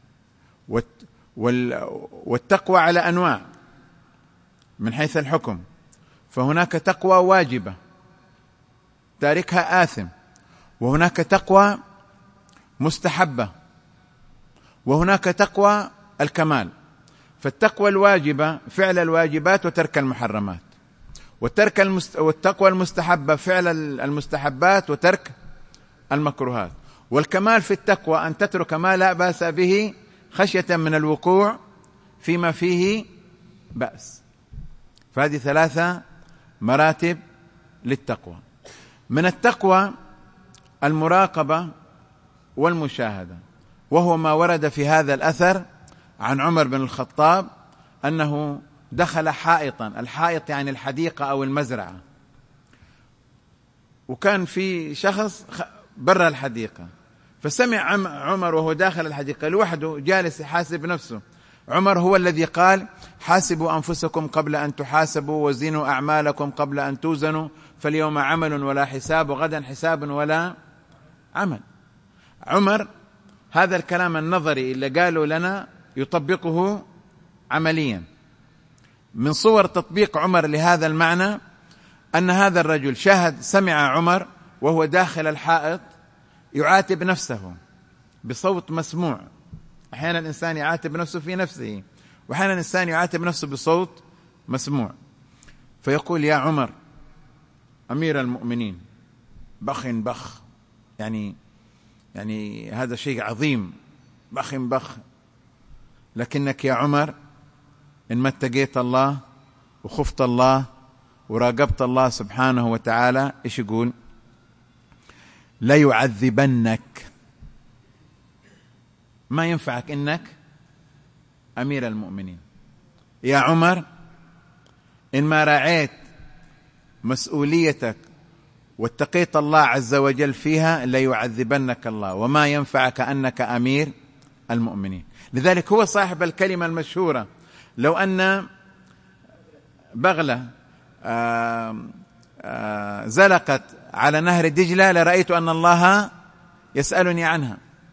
والتقوى على أنواع من حيث الحكم، فهناك تقوى واجبة تاركها آثم، وهناك تقوى مستحبة، وهناك تقوى الكمال. فالتقوى الواجبة فعل الواجبات وترك المحرمات، والتقوى المستحبة فعل المستحبات وترك المكروهات. والكمال في التقوى أن تترك ما لا بأس به خشية من الوقوع فيما فيه بأس. فهذه 3 مراتب للتقوى. من التقوى المراقبة والمشاهدة، وهو ما ورد في هذا الأثر عن عمر بن الخطاب أنه دخل حائطا. الحائط يعني الحديقة أو المزرعة، وكان في شخص برا الحديقة، فسمع عمر وهو داخل الحديقة لوحده جالس يحاسب نفسه. عمر هو الذي قال: حاسبوا أنفسكم قبل أن تحاسبوا، وزنوا أعمالكم قبل أن توزنوا، فاليوم عمل ولا حساب، وغدا حساب ولا عمل. عمر هذا الكلام النظري اللي قالوا لنا يطبقه عمليا. من صور تطبيق عمر لهذا المعنى أن هذا الرجل سمع عمر وهو داخل الحائط يعاتب نفسه بصوت مسموع. أحيانا الإنسان يعاتب نفسه في نفسه، وأحيانا الإنسان يعاتب نفسه بصوت مسموع، فيقول: يا عمر أمير المؤمنين، بخ بخ، يعني هذا شيء عظيم، بخ بخ، لكنك يا عمر إن ما اتقيت الله وخفت الله وراقبت الله سبحانه وتعالى، إيش يقول؟ ليعذبنك. ما ينفعك إنك أمير المؤمنين يا عمر، إن ما راعيت مسؤوليتك واتقيت الله عز وجل فيها ليعذبنك الله، وما ينفعك أنك أمير المؤمنين. لذلك هو صاحب الكلمة المشهورة: لو أن بغلة زلقت على نهر دجلة لرأيت أن الله يسألني عنها،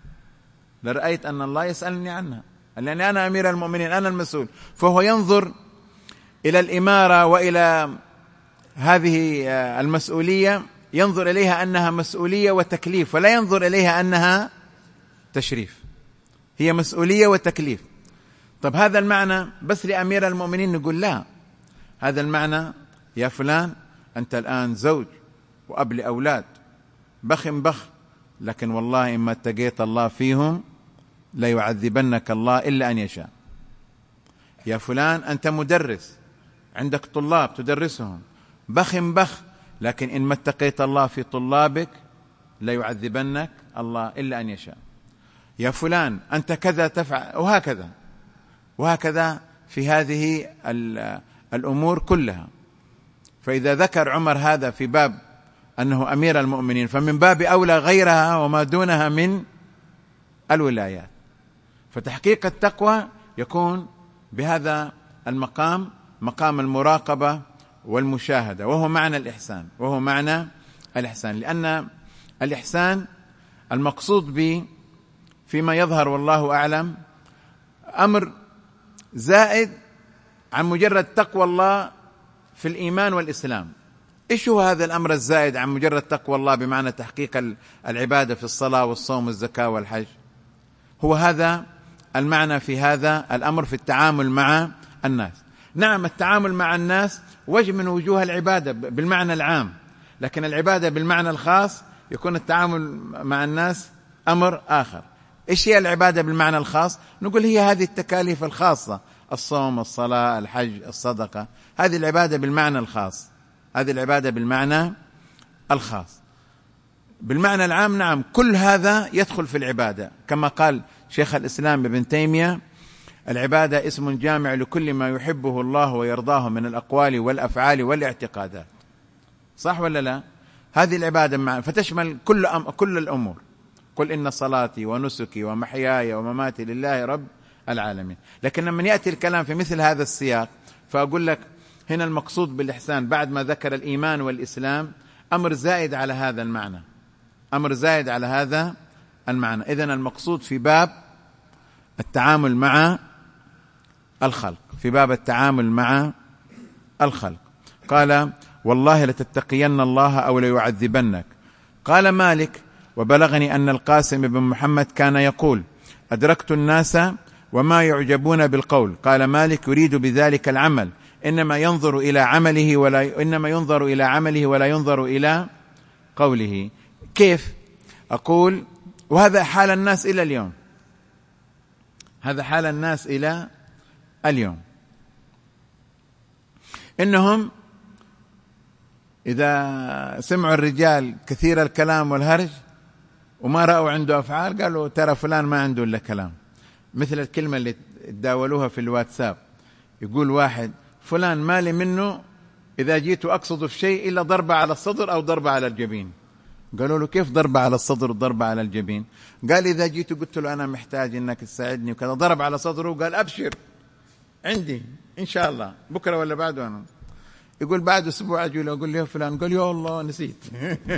لرأيت أن الله يسألني عنها، لأني أنا أمير المؤمنين، أنا المسؤول. فهو ينظر إلى الإمارة وإلى هذه المسؤولية، ينظر إليها أنها مسؤولية وتكليف، ولا ينظر إليها أنها تشريف. هي مسؤولية وتكليف. طب هذا المعنى بس لأمير المؤمنين؟ نقول لا، هذا المعنى يا فلان أنت الآن زوج وأب لأولاد بخ بخ، لكن والله إما اتقيت الله فيهم ليعذبنك الله إلا أن يشاء. يا فلان أنت مدرس عندك طلاب تدرسهم بخ بخ، لكن إن ما اتقيت الله في طلابك ليعذبنك الله إلا أن يشاء. يا فلان أنت كذا تفعل، وهكذا وهكذا في هذه الأمور كلها. فإذا ذكر عمر هذا في باب أنه أمير المؤمنين، فمن باب أولى غيرها وما دونها من الولايات. فتحقيق التقوى يكون بهذا المقام، مقام المراقبة والمشاهدة، وهو معنى الإحسان، وهو معنى الإحسان. لأن الإحسان المقصود به فيما يظهر والله أعلم أمر زائد عن مجرد تقوى الله في الإيمان والإسلام. إيش هو هذا الأمر الزائد عن مجرد تقوى الله بمعنى تحقيق العبادة في الصلاة والصوم والزكاة والحج؟ هو هذا المعنى في هذا الأمر في التعامل مع الناس. نعم، التعامل مع الناس وجه من وجوه العبادة بالمعنى العام، لكن العبادة بالمعنى الخاص يكون التعامل مع الناس أمر آخر. إيش هي العبادة بالمعنى الخاص؟ نقول هي هذه التكاليف الخاصة: الصوم، الصلاة، الحج، الصدقة. هذه العبادة بالمعنى الخاص، هذه العبادة بالمعنى الخاص. بالمعنى العام نعم كل هذا يدخل في العبادة، كما قال شيخ الإسلام ابن تيمية: العبادة اسم جامع لكل ما يحبه الله ويرضاه من الأقوال والأفعال والاعتقادات. صح ولا لا؟ هذه العبادة فتشمل كل الأمور. قل إن صلاتي ونسكي ومحياي ومماتي لله رب العالمين. لكن لما يأتي الكلام في مثل هذا السياق فأقول لك هنا المقصود بالإحسان بعد ما ذكر الإيمان والإسلام أمر زائد على هذا المعنى، أمر زائد على هذا المعنى. إذن المقصود في باب التعامل مع الخلق، في باب التعامل مع الخلق. قال: والله لتتقين الله أو ليعذبنك. قال مالك: وبلغني أن القاسم بن محمد كان يقول: أدركت الناس وما يعجبون بالقول. قال مالك: يريد بذلك العمل، إنما ينظر إلى عمله ولا ينظر إلى قوله. كيف؟ أقول وهذا حال الناس إلى اليوم، هذا حال الناس إلى اليوم، إنهم إذا سمعوا الرجال كثير الكلام والهرج وما رأوا عنده أفعال قالوا ترى فلان ما عنده إلا كلام. مثل الكلمة اللي تداولوها في الواتساب، يقول واحد: فلان مالي منه إذا جيت أقصد في شيء إلا ضربة على الصدر أو ضربة على الجبين. قالوا له: كيف ضربة على الصدر وضربة على الجبين؟ قال: إذا جيت قلت له أنا محتاج إنك تساعدني وكذا، ضرب على صدره وقال: أبشر عندي إن شاء الله بكرة ولا بعده. أنا يقول بعد أسبوع أجي له أقول له: فلان، قال: يا الله نسيت.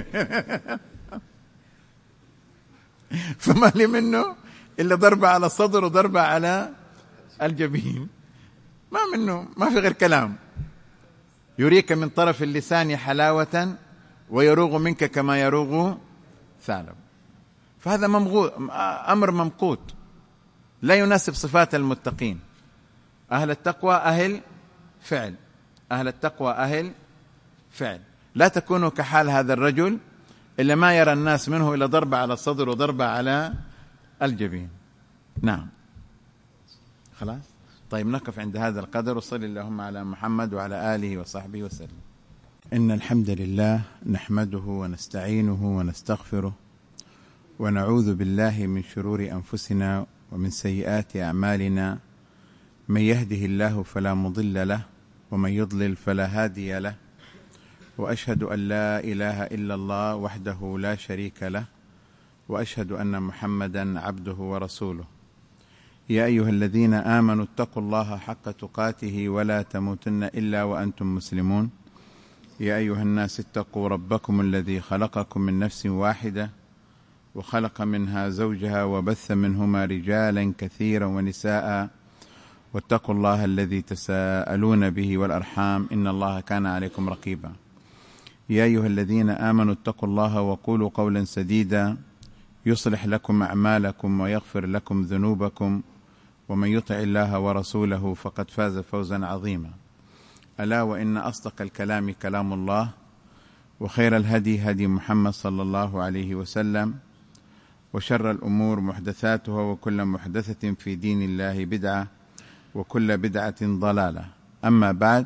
فما لي منه إلا ضربة على الصدر وضربة على الجبين، ما منه، ما في غير كلام. يريك من طرف اللسان حلاوة ويروغ منك كما يروغ ثعلب. فهذا أمر ممقوت لا يناسب صفات المتقين. أهل التقوى أهل فعل، أهل التقوى أهل فعل. لا تكونوا كحال هذا الرجل إلا ما يرى الناس منه إلا ضربة على الصدر وضربة على الجبين. نعم، خلاص. طيب نقف عند هذا القدر، وصلي اللهم على محمد وعلى آله وصحبه وسلم. إن الحمد لله نحمده ونستعينه ونستغفره ونعوذ بالله من شرور أنفسنا ومن سيئات أعمالنا، من يهده الله فلا مضل له ومن يضلل فلا هادي له، وأشهد أن لا إله إلا الله وحده لا شريك له، وأشهد أن محمدا عبده ورسوله. يا أيها الذين آمنوا اتقوا الله حق تقاته ولا تموتن إلا وأنتم مسلمون. يا أيها الناس اتقوا ربكم الذي خلقكم من نفس واحدة وخلق منها زوجها وبث منهما رجالا كثيرا ونساء، واتقوا الله الذي تساءلون به والأرحام إن الله كان عليكم رقيبا. يا أيها الذين آمنوا اتقوا الله وقولوا قولا سديدا يصلح لكم أعمالكم ويغفر لكم ذنوبكم، ومن يطع الله ورسوله فقد فاز فوزا عظيما. ألا وإن أصدق الكلام كلام الله، وخير الهدي هدي محمد صلى الله عليه وسلم، وشر الأمور محدثاتها، وكل محدثة في دين الله بدعة، وكل بدعة ضلالة. أما بعد،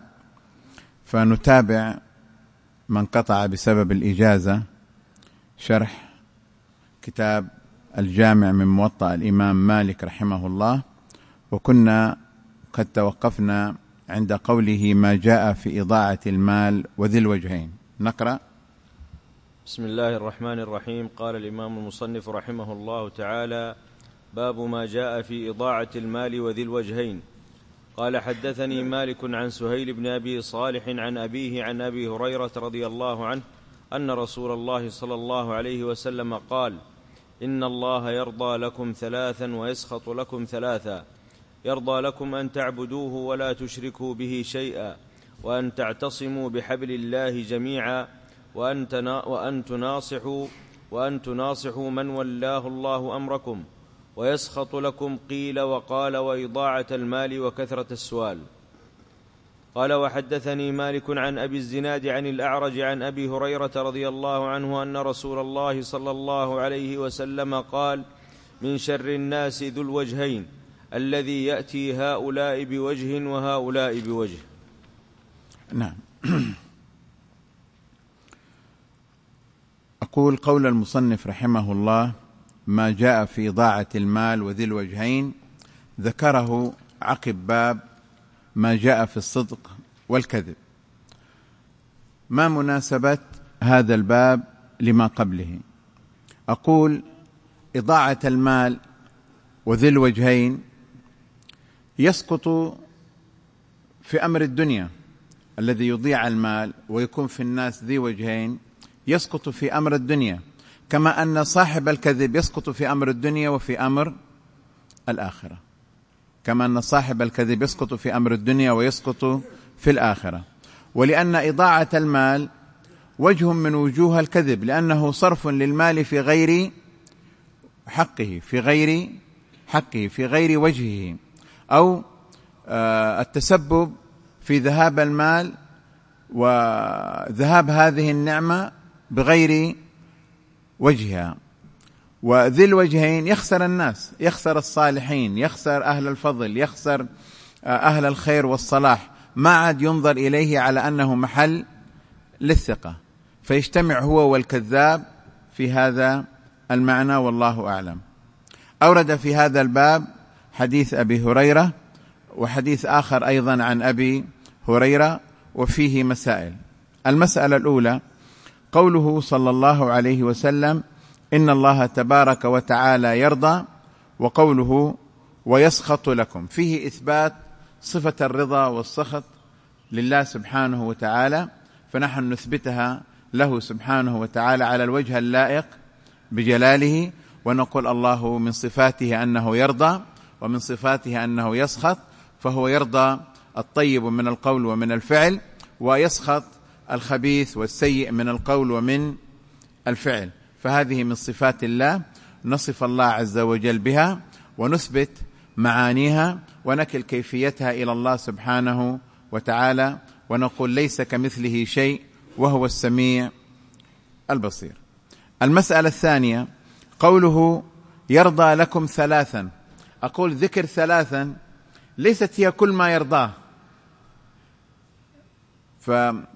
فنتابع من قطع بسبب الإجازة شرح كتاب الجامع من موطأ الإمام مالك رحمه الله، وكنا قد توقفنا عند قوله ما جاء في إضاعة المال وذي الوجهين. نقرأ. بسم الله الرحمن الرحيم. قال الإمام المصنف رحمه الله تعالى: باب ما جاء في إضاعة المال وذي الوجهين. قال: حدثني مالك عن سهيل بن أبي صالح عن أبيه عن أبي هريرة رضي الله عنه أن رسول الله صلى الله عليه وسلم قال: إن الله يرضى لكم ثلاثا ويسخط لكم ثلاثا: يرضى لكم أن تعبدوه ولا تشركوا به شيئا، وأن تعتصموا بحبل الله جميعا، وأن تناصحوا من ولاه الله أمركم، ويسخط لكم قيل وقال وإضاعة المال وكثرة السؤال. قال: وحدثني مالك عن أبي الزناد عن الأعرج عن أبي هريرة رضي الله عنه أن رسول الله صلى الله عليه وسلم قال: من شر الناس ذو الوجهين، الذي يأتي هؤلاء بوجه وهؤلاء بوجه. نعم. أقول قول المصنف رحمه الله: ما جاء في إضاعة المال وذي الوجهين، ذكره عقب باب ما جاء في الصدق والكذب. ما مناسبة هذا الباب لما قبله؟ أقول إضاعة المال وذي الوجهين يسقط في أمر الدنيا، الذي يضيع المال ويكون في الناس ذي وجهين يسقط في أمر الدنيا، كما أن صاحب الكذب يسقط في أمر الدنيا وفي أمر الآخرة، كما أن صاحب الكذب يسقط في أمر الدنيا ويسقط في الآخرة. ولأن إضاعة المال وجه من وجوه الكذب، لأنه صرف للمال في غير حقه، في غير وجهه، أو التسبب في ذهاب المال وذهاب هذه النعمة بغير وجهها. وذي الوجهين يخسر الناس، يخسر الصالحين، يخسر أهل الفضل، يخسر أهل الخير والصلاح، ما عاد ينظر إليه على أنه محل للثقة، فيجتمع هو والكذاب في هذا المعنى، والله أعلم. أورد في هذا الباب حديث أبي هريرة وحديث آخر أيضا عن أبي هريرة، وفيه مسائل. المسألة الأولى قوله صلى الله عليه وسلم: إن الله تبارك وتعالى يرضى، وقوله ويسخط لكم، فيه إثبات صفة الرضا والسخط لله سبحانه وتعالى، فنحن نثبتها له سبحانه وتعالى على الوجه اللائق بجلاله، ونقول الله من صفاته أنه يرضى، ومن صفاته أنه يسخط، فهو يرضى الطيب من القول ومن الفعل، ويسخط الخبيث والسيء من القول ومن الفعل، فهذه من صفات الله، نصف الله عز وجل بها ونثبت معانيها ونكل كيفيتها إلى الله سبحانه وتعالى، ونقول ليس كمثله شيء وهو السميع البصير. المسألة الثانية قوله يرضى لكم ثلاثا، أقول ذكر ثلاثا ليست هي كل ما يرضاه،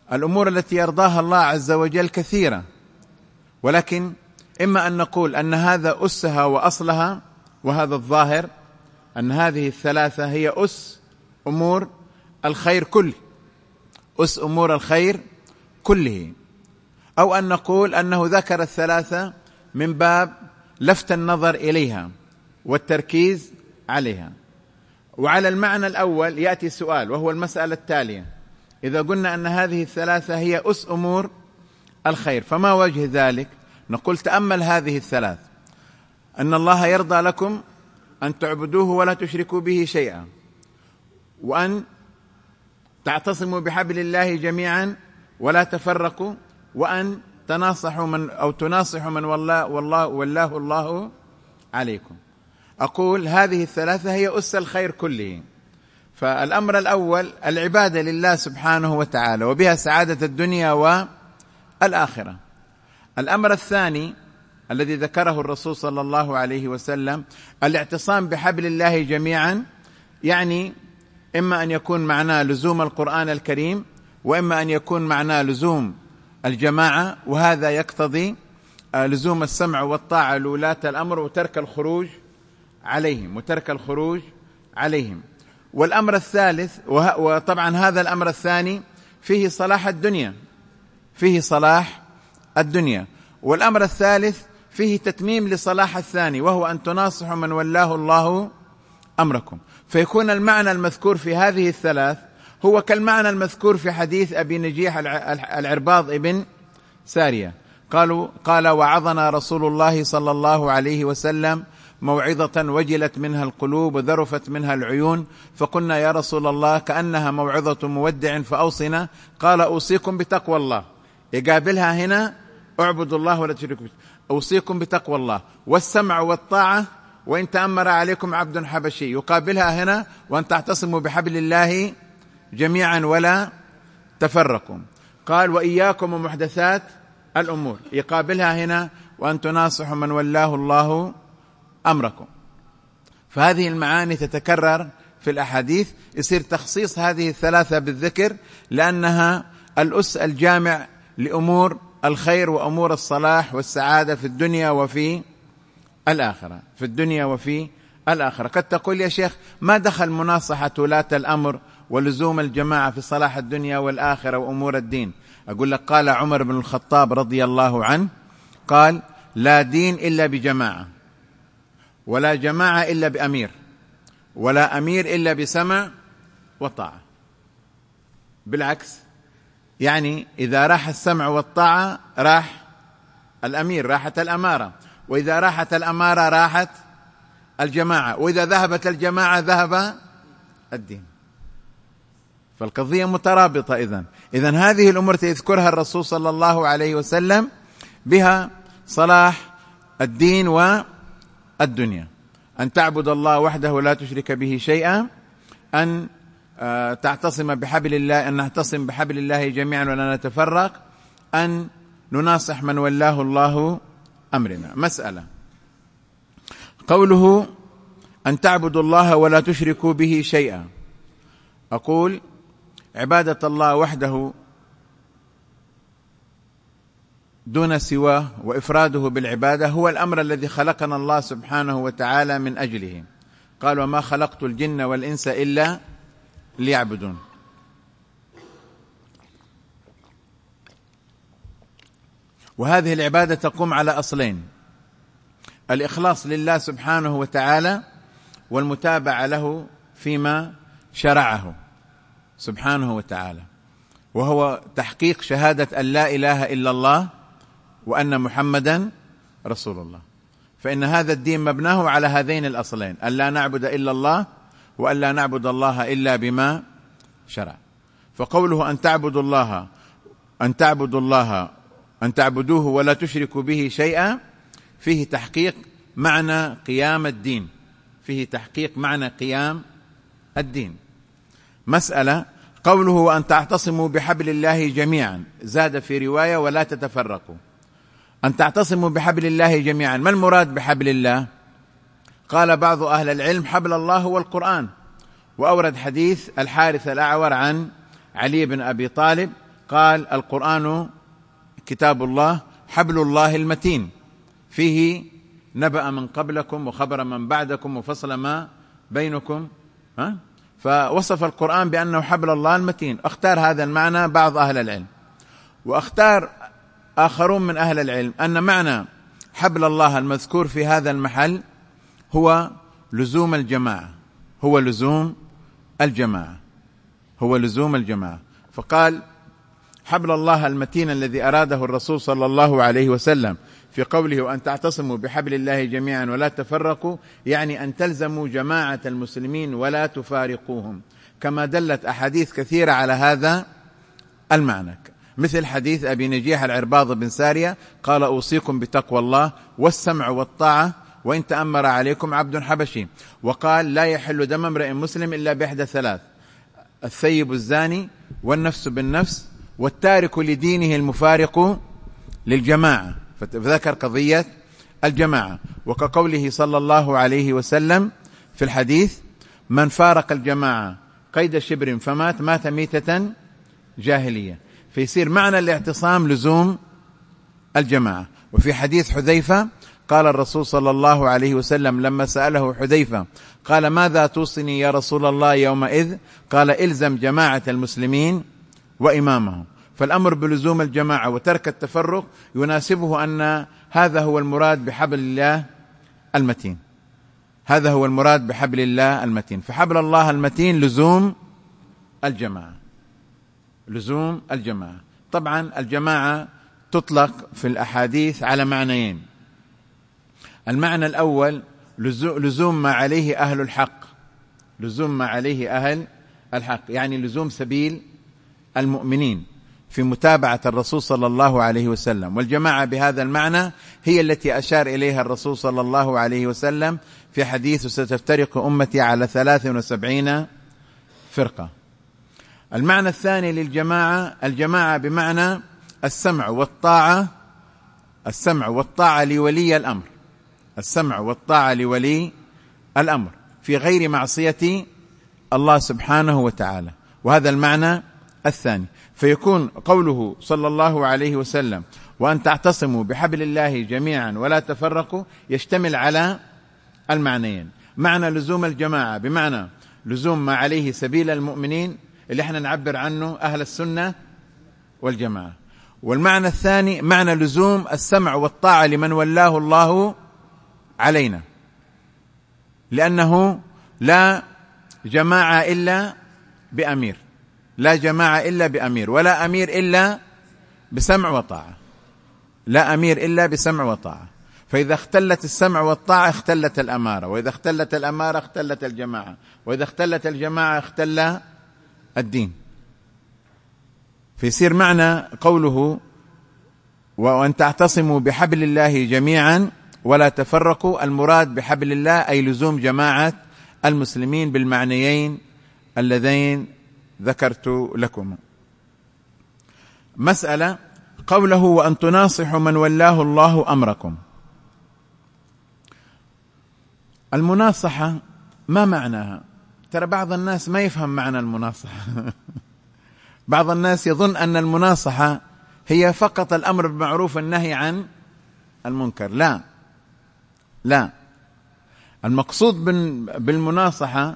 الأمور التي يرضاها الله عز وجل كثيرة، ولكن إما أن نقول أن هذا أسها وأصلها، وهذا الظاهر أن هذه الثلاثة هي أس أمور الخير كله، أس أمور الخير كله، أو أن نقول أنه ذكر الثلاثة من باب لفت النظر إليها والتركيز عليها. وعلى المعنى الأول يأتي السؤال، وهو المسألة التالية: إذا قلنا أن هذه الثلاثة هي أس أمور الخير فما وجه ذلك؟ نقول: تأمل هذه الثلاث: أن الله يرضى لكم أن تعبدوه ولا تشركوا به شيئا، وأن تعتصموا بحبل الله جميعا ولا تفرقوا، وأن تناصحوا من والله الله عليكم. أقول هذه الثلاثة هي أس الخير كله. فالأمر الأول العبادة لله سبحانه وتعالى، وبها سعادة الدنيا والآخرة. الأمر الثاني الذي ذكره الرسول صلى الله عليه وسلم الاعتصام بحبل الله جميعا، يعني إما أن يكون معناه لزوم القرآن الكريم، وإما أن يكون معناه لزوم الجماعة، وهذا يقتضي لزوم السمع والطاعة لولاة الأمر وترك الخروج عليهم. والأمر الثالث، وطبعا هذا الأمر الثاني فيه صلاح الدنيا، والأمر الثالث فيه تتميم لصلاح الثاني، وهو أن تناصحوا من والله الله أمركم. فيكون المعنى المذكور في هذه الثلاث هو كالمعنى المذكور في حديث أبي نجيح العرباض ابن سارية، قال: وعظنا رسول الله صلى الله عليه وسلم موعظة وجلت منها القلوب وذرفت منها العيون، فقلنا: يا رسول الله كأنها موعظة مودع فأوصنا. قال: أوصيكم بتقوى الله. يقابلها هنا: اعبدوا الله ولا تشركوا به. أوصيكم بتقوى الله والسمع والطاعة وإن تأمر عليكم عبد حبشي. يقابلها هنا: وأن تعتصموا بحبل الله جميعا ولا تفرقوا. قال: وإياكم ومحدثات الأمور. يقابلها هنا: وأن تناصحوا من والله الله أمركم. فهذه المعاني تتكرر في الأحاديث، يصير تخصيص هذه الثلاثة بالذكر لأنها الأس الجامع لأمور الخير وأمور الصلاح والسعادة في الدنيا وفي الآخرة. قد تقول: يا شيخ ما دخل مناصحة ولاة الأمر ولزوم الجماعة في صلاح الدنيا والآخرة وأمور الدين؟ أقول لك: قال عمر بن الخطاب رضي الله عنه، قال: لا دين إلا بجماعة، ولا جماعة إلا بأمير، ولا أمير إلا بسمع وطاعة. بالعكس، يعني إذا راح السمع والطاعة راح الأمير، راحت الأمارة، وإذا راحت الأمارة راحت الجماعة، وإذا ذهبت الجماعة ذهب الدين. فالقضية مترابطة. إذن هذه الأمور يذكرها الرسول صلى الله عليه وسلم بها صلاح الدين والدنيا: أن تعبد الله وحده لا تشرك به شيئا، أن تعتصم بحبل الله، أن نعتصم بحبل الله جميعا ولا نتفرق، أن نناصح من والله الله أمرنا. مسألة قوله أن تعبدوا الله ولا تشركوا به شيئا. أقول: عبادة الله وحده دون سواه وإفراده بالعبادة هو الأمر الذي خلقنا الله سبحانه وتعالى من أجله. قال: وما خلقت الجن والإنس إلا ليعبدون. وهذه العبادة تقوم على أصلين: الإخلاص لله سبحانه وتعالى، والمتابعة له فيما شرعه سبحانه وتعالى، وهو تحقيق شهادة أن لا إله إلا الله وأن محمدا رسول الله. فإن هذا الدين مبناه على هذين الأصلين: أن لا نعبد إلا الله، وأن لا نعبد الله إلا بما شرع. فقوله أن تعبدوه ولا تشركوا به شيئا فيه تحقيق معنى قيام الدين. مسألة قوله وأن تعتصموا بحبل الله جميعا، زاد في رواية ولا تتفرقوا. أن تعتصموا بحبل الله جميعا، ما المراد بحبل الله؟ قال بعض أهل العلم: حبل الله هو القرآن. وأورد حديث الحارث الأعور عن علي بن أبي طالب قال القرآن كتاب الله حبل الله المتين فيه نبأ من قبلكم وخبر من بعدكم وفصل ما بينكم، فوصف القرآن بأنه حبل الله المتين. اختار هذا المعنى بعض أهل العلم، واختار آخرون من أهل العلم أن معنى حبل الله المذكور في هذا المحل هو لزوم الجماعة، هو لزوم الجماعة، هو لزوم الجماعة. فقال حبل الله المتين الذي أراده الرسول صلى الله عليه وسلم في قوله وأن تعتصموا بحبل الله جميعا ولا تفرقوا، يعني أن تلزموا جماعة المسلمين ولا تفارقوهم، كما دلت أحاديث كثيرة على هذا المعنى، مثل حديث أبي نجيح العرباض بن سارية قال أوصيكم بتقوى الله والسمع والطاعة وإن تأمر عليكم عبد حبشي، وقال لا يحل دم امرئ مسلم إلا بإحدى ثلاث: الثيب الزاني والنفس بالنفس والتارك لدينه المفارق للجماعة، فذكر قضية الجماعة. وكقوله صلى الله عليه وسلم في الحديث من فارق الجماعة قيد شبر فمات مات ميتة جاهلية، فيصير معنى الاعتصام لزوم الجماعة. وفي حديث حذيفة قال الرسول صلى الله عليه وسلم لما سأله حذيفة قال ماذا توصني يا رسول الله يومئذ؟ قال إلزم جماعة المسلمين وإمامهم. فالأمر بلزوم الجماعة وترك التفرق يناسبه أن هذا هو المراد بحبل الله المتين، هذا هو المراد بحبل الله المتين. فحبل الله المتين لزوم الجماعة، لزوم الجماعة. طبعا الجماعة تطلق في الأحاديث على معنيين: المعنى الأول لزوم ما عليه أهل الحق، لزوم ما عليه أهل الحق يعني لزوم سبيل المؤمنين في متابعة الرسول صلى الله عليه وسلم. والجماعة بهذا المعنى هي التي أشار إليها الرسول صلى الله عليه وسلم في حديث ستفترق أمتي على 73 فرقة. المعنى الثاني للجماعة، الجماعة بمعنى السمع والطاعة، السمع والطاعة لولي الأمر، السمع والطاعة لولي الأمر في غير معصية الله سبحانه وتعالى، وهذا المعنى الثاني. فيكون قوله صلى الله عليه وسلم وأن تعتصموا بحبل الله جميعا ولا تفرقوا يشتمل على المعنيين: معنى لزوم الجماعة بمعنى لزوم ما عليه سبيل المؤمنين اللي احنا نعبر عنه أهل السنة والجماعة، والمعنى الثاني معنى لزوم السمع والطاعة لمن ولاه الله علينا، لأنه لا جماعة إلا بأمير، لا جماعة إلا بأمير، ولا أمير إلا بسمع وطاعة، لا أمير إلا بسمع وطاعة. فإذا اختلت السمع والطاعة اختلت الأمارة، وإذا اختلت الأمارة اختلت الجماعة، وإذا اختلت الجماعة اختل الدين. فيصير معنى قوله وأن تعتصموا بحبل الله جميعا ولا تفرقوا، المراد بحبل الله أي لزوم جماعة المسلمين بالمعنيين اللذين ذكرت لكم. مسألة قوله وأن تناصحوا من ولاه الله أمركم. المناصحة ما معناها؟ ترى بعض الناس ما يفهم معنى المناصحة بعض الناس يظن أن المناصحة هي فقط الأمر بالمعروف والنهي عن المنكر. لا لا، المقصود بالمناصحة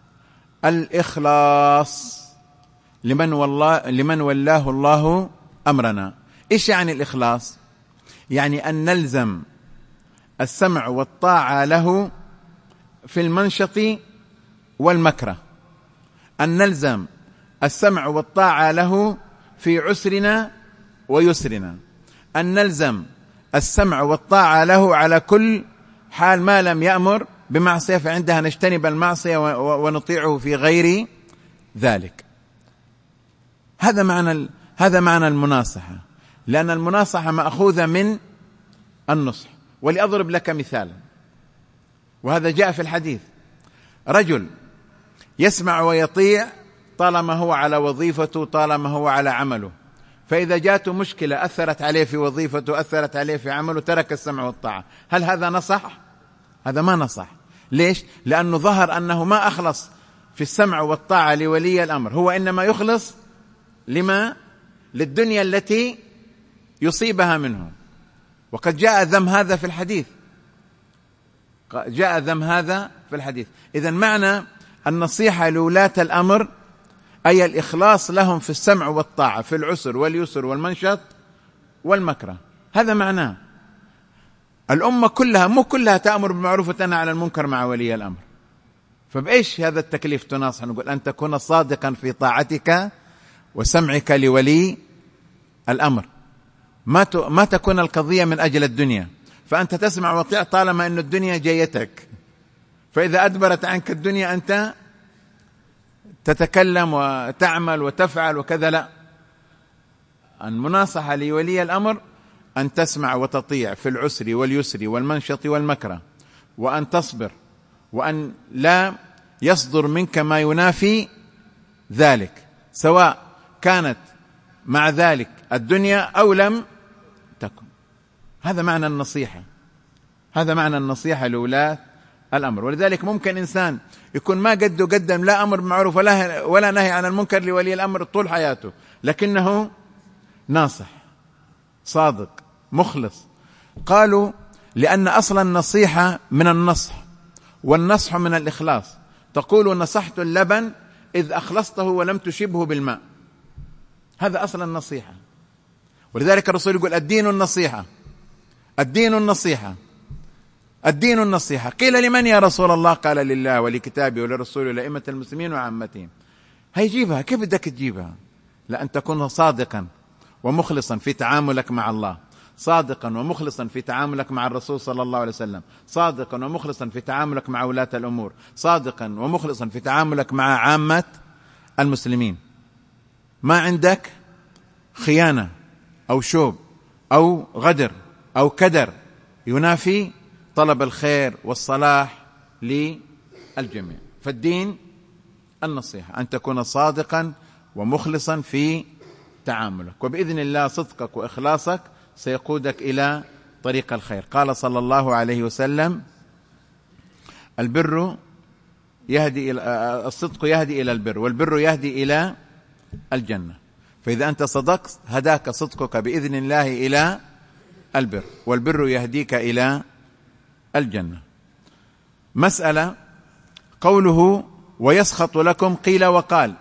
الإخلاص لمن ولاه الله أمرنا. إيش يعني الإخلاص؟ يعني أن نلزم السمع والطاعة له في المنشط والمكره، أن نلزم السمع والطاعة له في عسرنا ويسرنا، أن نلزم السمع والطاعة له على كل حال ما لم يأمر بمعصية فعندها نجتنب المعصية ونطيعه في غير ذلك. هذا معنى المناصحة، لأن المناصحة مأخوذة من النصح. ولأضرب لك مثالا، وهذا جاء في الحديث: رجل يسمع ويطيع طالما هو على وظيفته، طالما هو على عمله، فإذا جاءته مشكلة أثرت عليه في وظيفته، أثرت عليه في عمله، ترك السمع والطاعة. هل هذا نصح؟ هذا ما نصح. ليش؟ لأنه ظهر أنه ما أخلص في السمع والطاعة لولي الأمر، هو إنما يخلص لما للدنيا التي يصيبها منه. وقد جاء ذم هذا في الحديث، جاء ذم هذا في الحديث. إذن معنى النصيحة لولاة الأمر أي الإخلاص لهم في السمع والطاعة، في العسر واليسر والمنشط والمكره، هذا معناه. الأمة كلها مو كلها تأمر بالمعروف وتنهى عن المنكر مع ولي الأمر، فبإيش هذا التكليف تناصح؟ نقول أن تكون صادقا في طاعتك وسمعك لولي الأمر، ما تكون القضية من أجل الدنيا، فأنت تسمع وتطيع طالما أن الدنيا جيتك، فإذا أدبرت عنك الدنيا أنت تتكلم وتعمل وتفعل وكذا. لا، المناصحة لولي الأمر أن تسمع وتطيع في العسر واليسر والمنشط والمكره، وأن تصبر، وأن لا يصدر منك ما ينافي ذلك، سواء كانت مع ذلك الدنيا أو لم تكن. هذا معنى النصيحة، هذا معنى النصيحة لولاة الأمر. ولذلك ممكن إنسان يكون ما قده قدم لا أمر بالمعروف ولا نهي عن المنكر لولي الأمر طول حياته، لكنه ناصح صادق مخلص. قالوا لأن أصل النصيحة من النصح، والنصح من الإخلاص. تقول نصحت اللبن إذ أخلصته ولم تشبه بالماء، هذا أصل النصيحة. ولذلك الرسول يقول الدين النصيحة، الدين النصيحة، الدين النصيحة. قيل لمن يا رسول الله؟ قال لله ولكتابه ولرسوله ولأئمة المسلمين وعامتهم. هيجيبها كيف بدك تجيبها؟ لأن تكون صادقا ومخلصا في تعاملك مع الله، صادقا ومخلصا في تعاملك مع الرسول صلى الله عليه وسلم، صادقا ومخلصا في تعاملك مع ولاة الأمور، صادقا ومخلصا في تعاملك مع عامة المسلمين. ما عندك خيانة أو شوب أو غدر أو كدر ينافي طلب الخير والصلاح للجميع. فالدين النصيحة، أن تكون صادقا ومخلصا في تعاملك، وبإذن الله صدقك وإخلاصك سيقودك إلى طريق الخير. قال صلى الله عليه وسلم البر يهدي إلى الصدق يهدي إلى البر، والبر يهدي إلى الجنة. فإذا أنت صدقت هداك صدقك بإذن الله إلى البر، والبر يهديك إلى الجنة. مسألة قوله ويسخط لكم قيل وقال.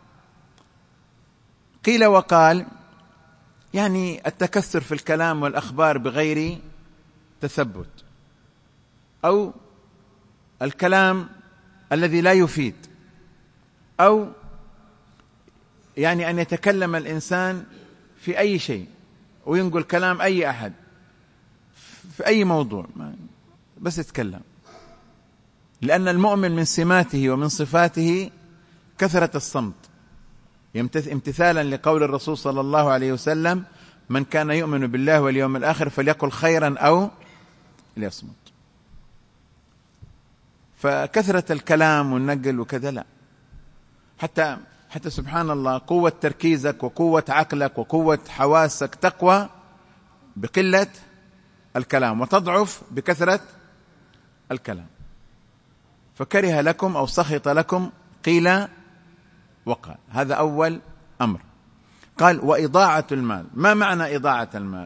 قيل وقال يعني التكثر في الكلام والأخبار بغير تثبت، أو الكلام الذي لا يفيد، أو يعني أن يتكلم الإنسان في أي شيء وينقل كلام أي أحد في أي موضوع، بس يتكلم. لأن المؤمن من سماته ومن صفاته كثرة الصمت، امتثالا لقول الرسول صلى الله عليه وسلم من كان يؤمن بالله واليوم الآخر فليقل خيرا أو ليصمت. فكثرة الكلام والنقل وكذا لا، حتى سبحان الله قوة تركيزك وقوة عقلك وقوة حواسك تقوى بقلة الكلام وتضعف بكثرة الكلام. فكره لكم أو سخط لكم قيل وقال، هذا أول أمر. قال وإضاعة المال. ما معنى إضاعة المال؟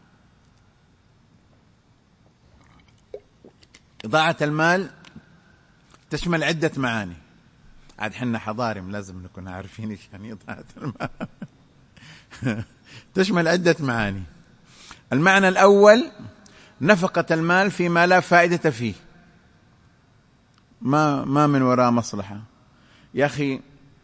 إضاعة المال تشمل عدة معاني، عاد حنا حضارم لازم نكون عارفين ايش يعني إضاعة المال. تشمل عدة معاني. المعنى الأول نفقة المال فيما لا فائدة فيه، ما من وراء مصلحة. يا أخي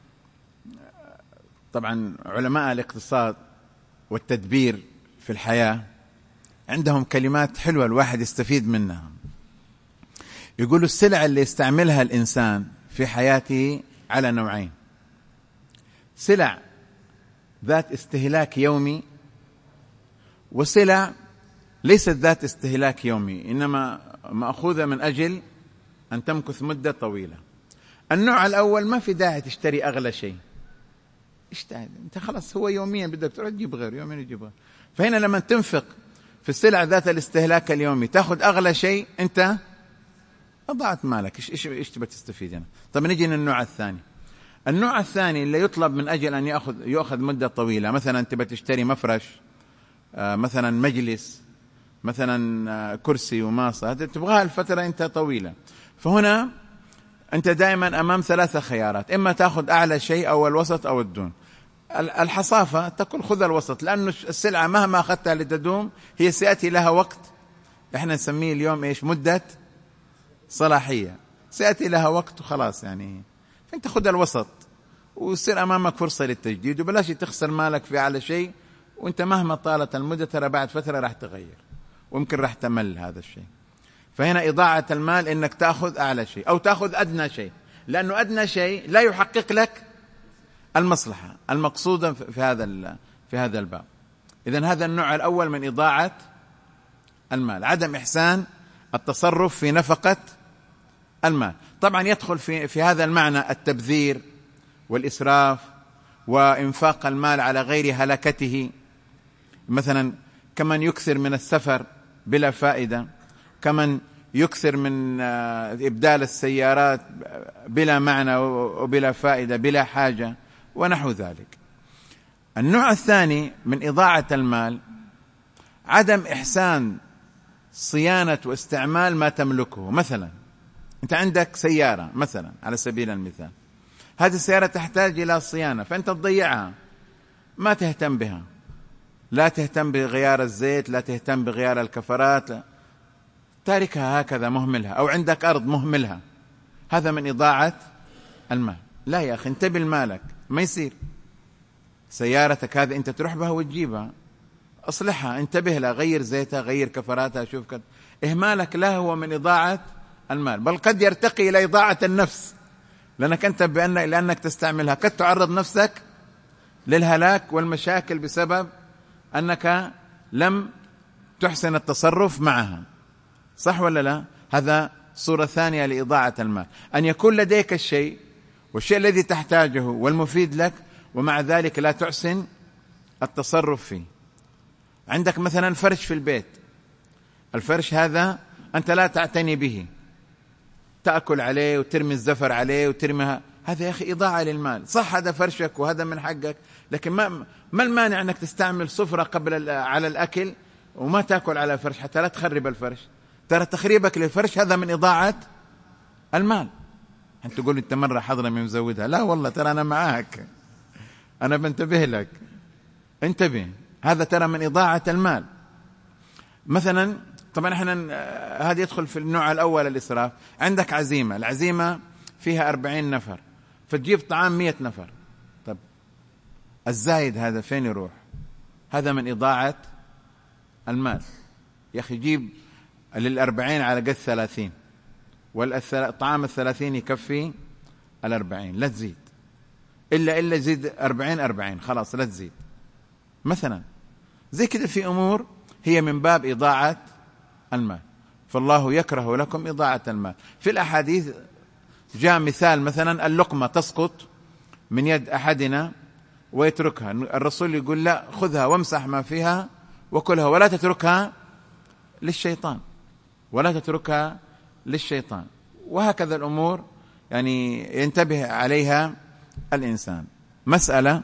طبعا علماء الاقتصاد والتدبير في الحياة عندهم كلمات حلوة الواحد يستفيد منها. يقولوا السلع اللي يستعملها الإنسان في حياته على نوعين: سلع ذات استهلاك يومي، وسلع ليست ذات استهلاك يومي إنما مأخوذة من أجل أن تمكث مدة طويلة. النوع الأول ما في داعي تشتري أغلى شيء، أنت خلاص هو يوميا بدك تروح تجيب غير، يوميا تجيب غير. فهنا لما تنفق في السلع ذات الاستهلاك اليومي تأخذ أغلى شيء، أنت أضعت مالك. إيش تبى تستفيد هنا؟ طب نجي للنوع الثاني. النوع الثاني اللي يطلب من أجل أن يأخذ مدة طويلة، مثلا تبى تشتري مفرش، مثلا مجلس، مثلا كرسي وماصة، هذا تبغاها الفترة أنت طويلة. فهنا أنت دائما أمام 3 خيارات، إما تأخذ أعلى شيء أو الوسط أو الدون. الحصافة تقول خذ الوسط، لأن السلعة مهما أخذتها لتدوم هي سيأتي لها وقت، إحنا نسميه اليوم إيش؟ مدة صلاحية، سيأتي لها وقت وخلاص يعني. فأنت خذ الوسط ويصير أمامك فرصة للتجديد، وبلاش تخسر مالك في أعلى شيء، وأنت مهما طالت المدة ترى بعد فترة راح تغير ويمكن راح تمل هذا الشيء. فهنا إضاعة المال إنك تأخذ أعلى شيء أو تأخذ أدنى شيء، لأنه أدنى شيء لا يحقق لك المصلحة المقصودة في هذا الباب. إذن هذا النوع الأول من إضاعة المال، عدم إحسان التصرف في نفقة المال. طبعا يدخل في هذا المعنى التبذير والإسراف وإنفاق المال على غير هلكته، مثلا كمن يكثر من السفر بلا فائدة، كمن يكثر من إبدال السيارات بلا معنى وبلا فائدة بلا حاجة ونحو ذلك. النوع الثاني من إضاعة المال عدم إحسان صيانة واستعمال ما تملكه. مثلا أنت عندك سيارة مثلا على سبيل المثال، هذه السيارة تحتاج إلى صيانة، فأنت تضيعها، ما تهتم بها، لا تهتم بغيار الزيت، لا تهتم بغيار الكفرات، تاركها هكذا مهملها. أو عندك أرض مهملها، هذا من إضاعة المال. لا يا أخي، انتبه لمالك، ما يصير سيارتك هذه أنت تروح بها وتجيبها، أصلحها، انتبه لها، غير زيتها، غير كفراتها، شوف كذا. إهمالك لا هو من إضاعة المال، بل قد يرتقي إلى إضاعة النفس، لأنك أنت لأنك تستعملها قد تعرض نفسك للهلاك والمشاكل بسبب أنك لم تحسن التصرف معها. صح ولا لا؟ هذا صورة ثانية لإضاعة المال، أن يكون لديك الشيء والشيء الذي تحتاجه والمفيد لك، ومع ذلك لا تحسن التصرف فيه. عندك مثلا فرش في البيت، الفرش هذا أنت لا تعتني به، تأكل عليه وترمي الزفر عليه وترميها، هذا يا أخي إضاعة للمال. صح هذا فرشك وهذا من حقك، لكن ما المانع أنك تستعمل سفرة قبل على الأكل وما تأكل على فرش حتى لا تخرب الفرش. ترى تخريبك للفرش هذا من إضاعة المال. أنت تقول أنت مرة حضرمي مزودها، لا والله ترى أنا معاك، أنا بنتبه لك، انتبه، هذا ترى من إضاعة المال. مثلا طبعا احنا هذا يدخل في النوع الأول الإسراف. عندك عزيمة، العزيمة فيها 40 نفر، فتجيب طعام 100 نفر، طب الزايد هذا فين يروح؟ هذا من إضاعة المال. يا أخي جيب لل40 على قد 30، والطعام 30 يكفي 40، لا تزيد، إلا زيد 40 خلاص لا تزيد. مثلا زي كده في أمور هي من باب إضاعة المال، فالله يكره لكم إضاعة المال. في الأحاديث جاء مثال، مثلا اللقمة تسقط من يد أحدنا ويتركها، الرسول يقول لا، خذها وامسح ما فيها وكلها، ولا تتركها للشيطان، ولا تتركها للشيطان. وهكذا الأمور يعني ينتبه عليها الإنسان. مسألة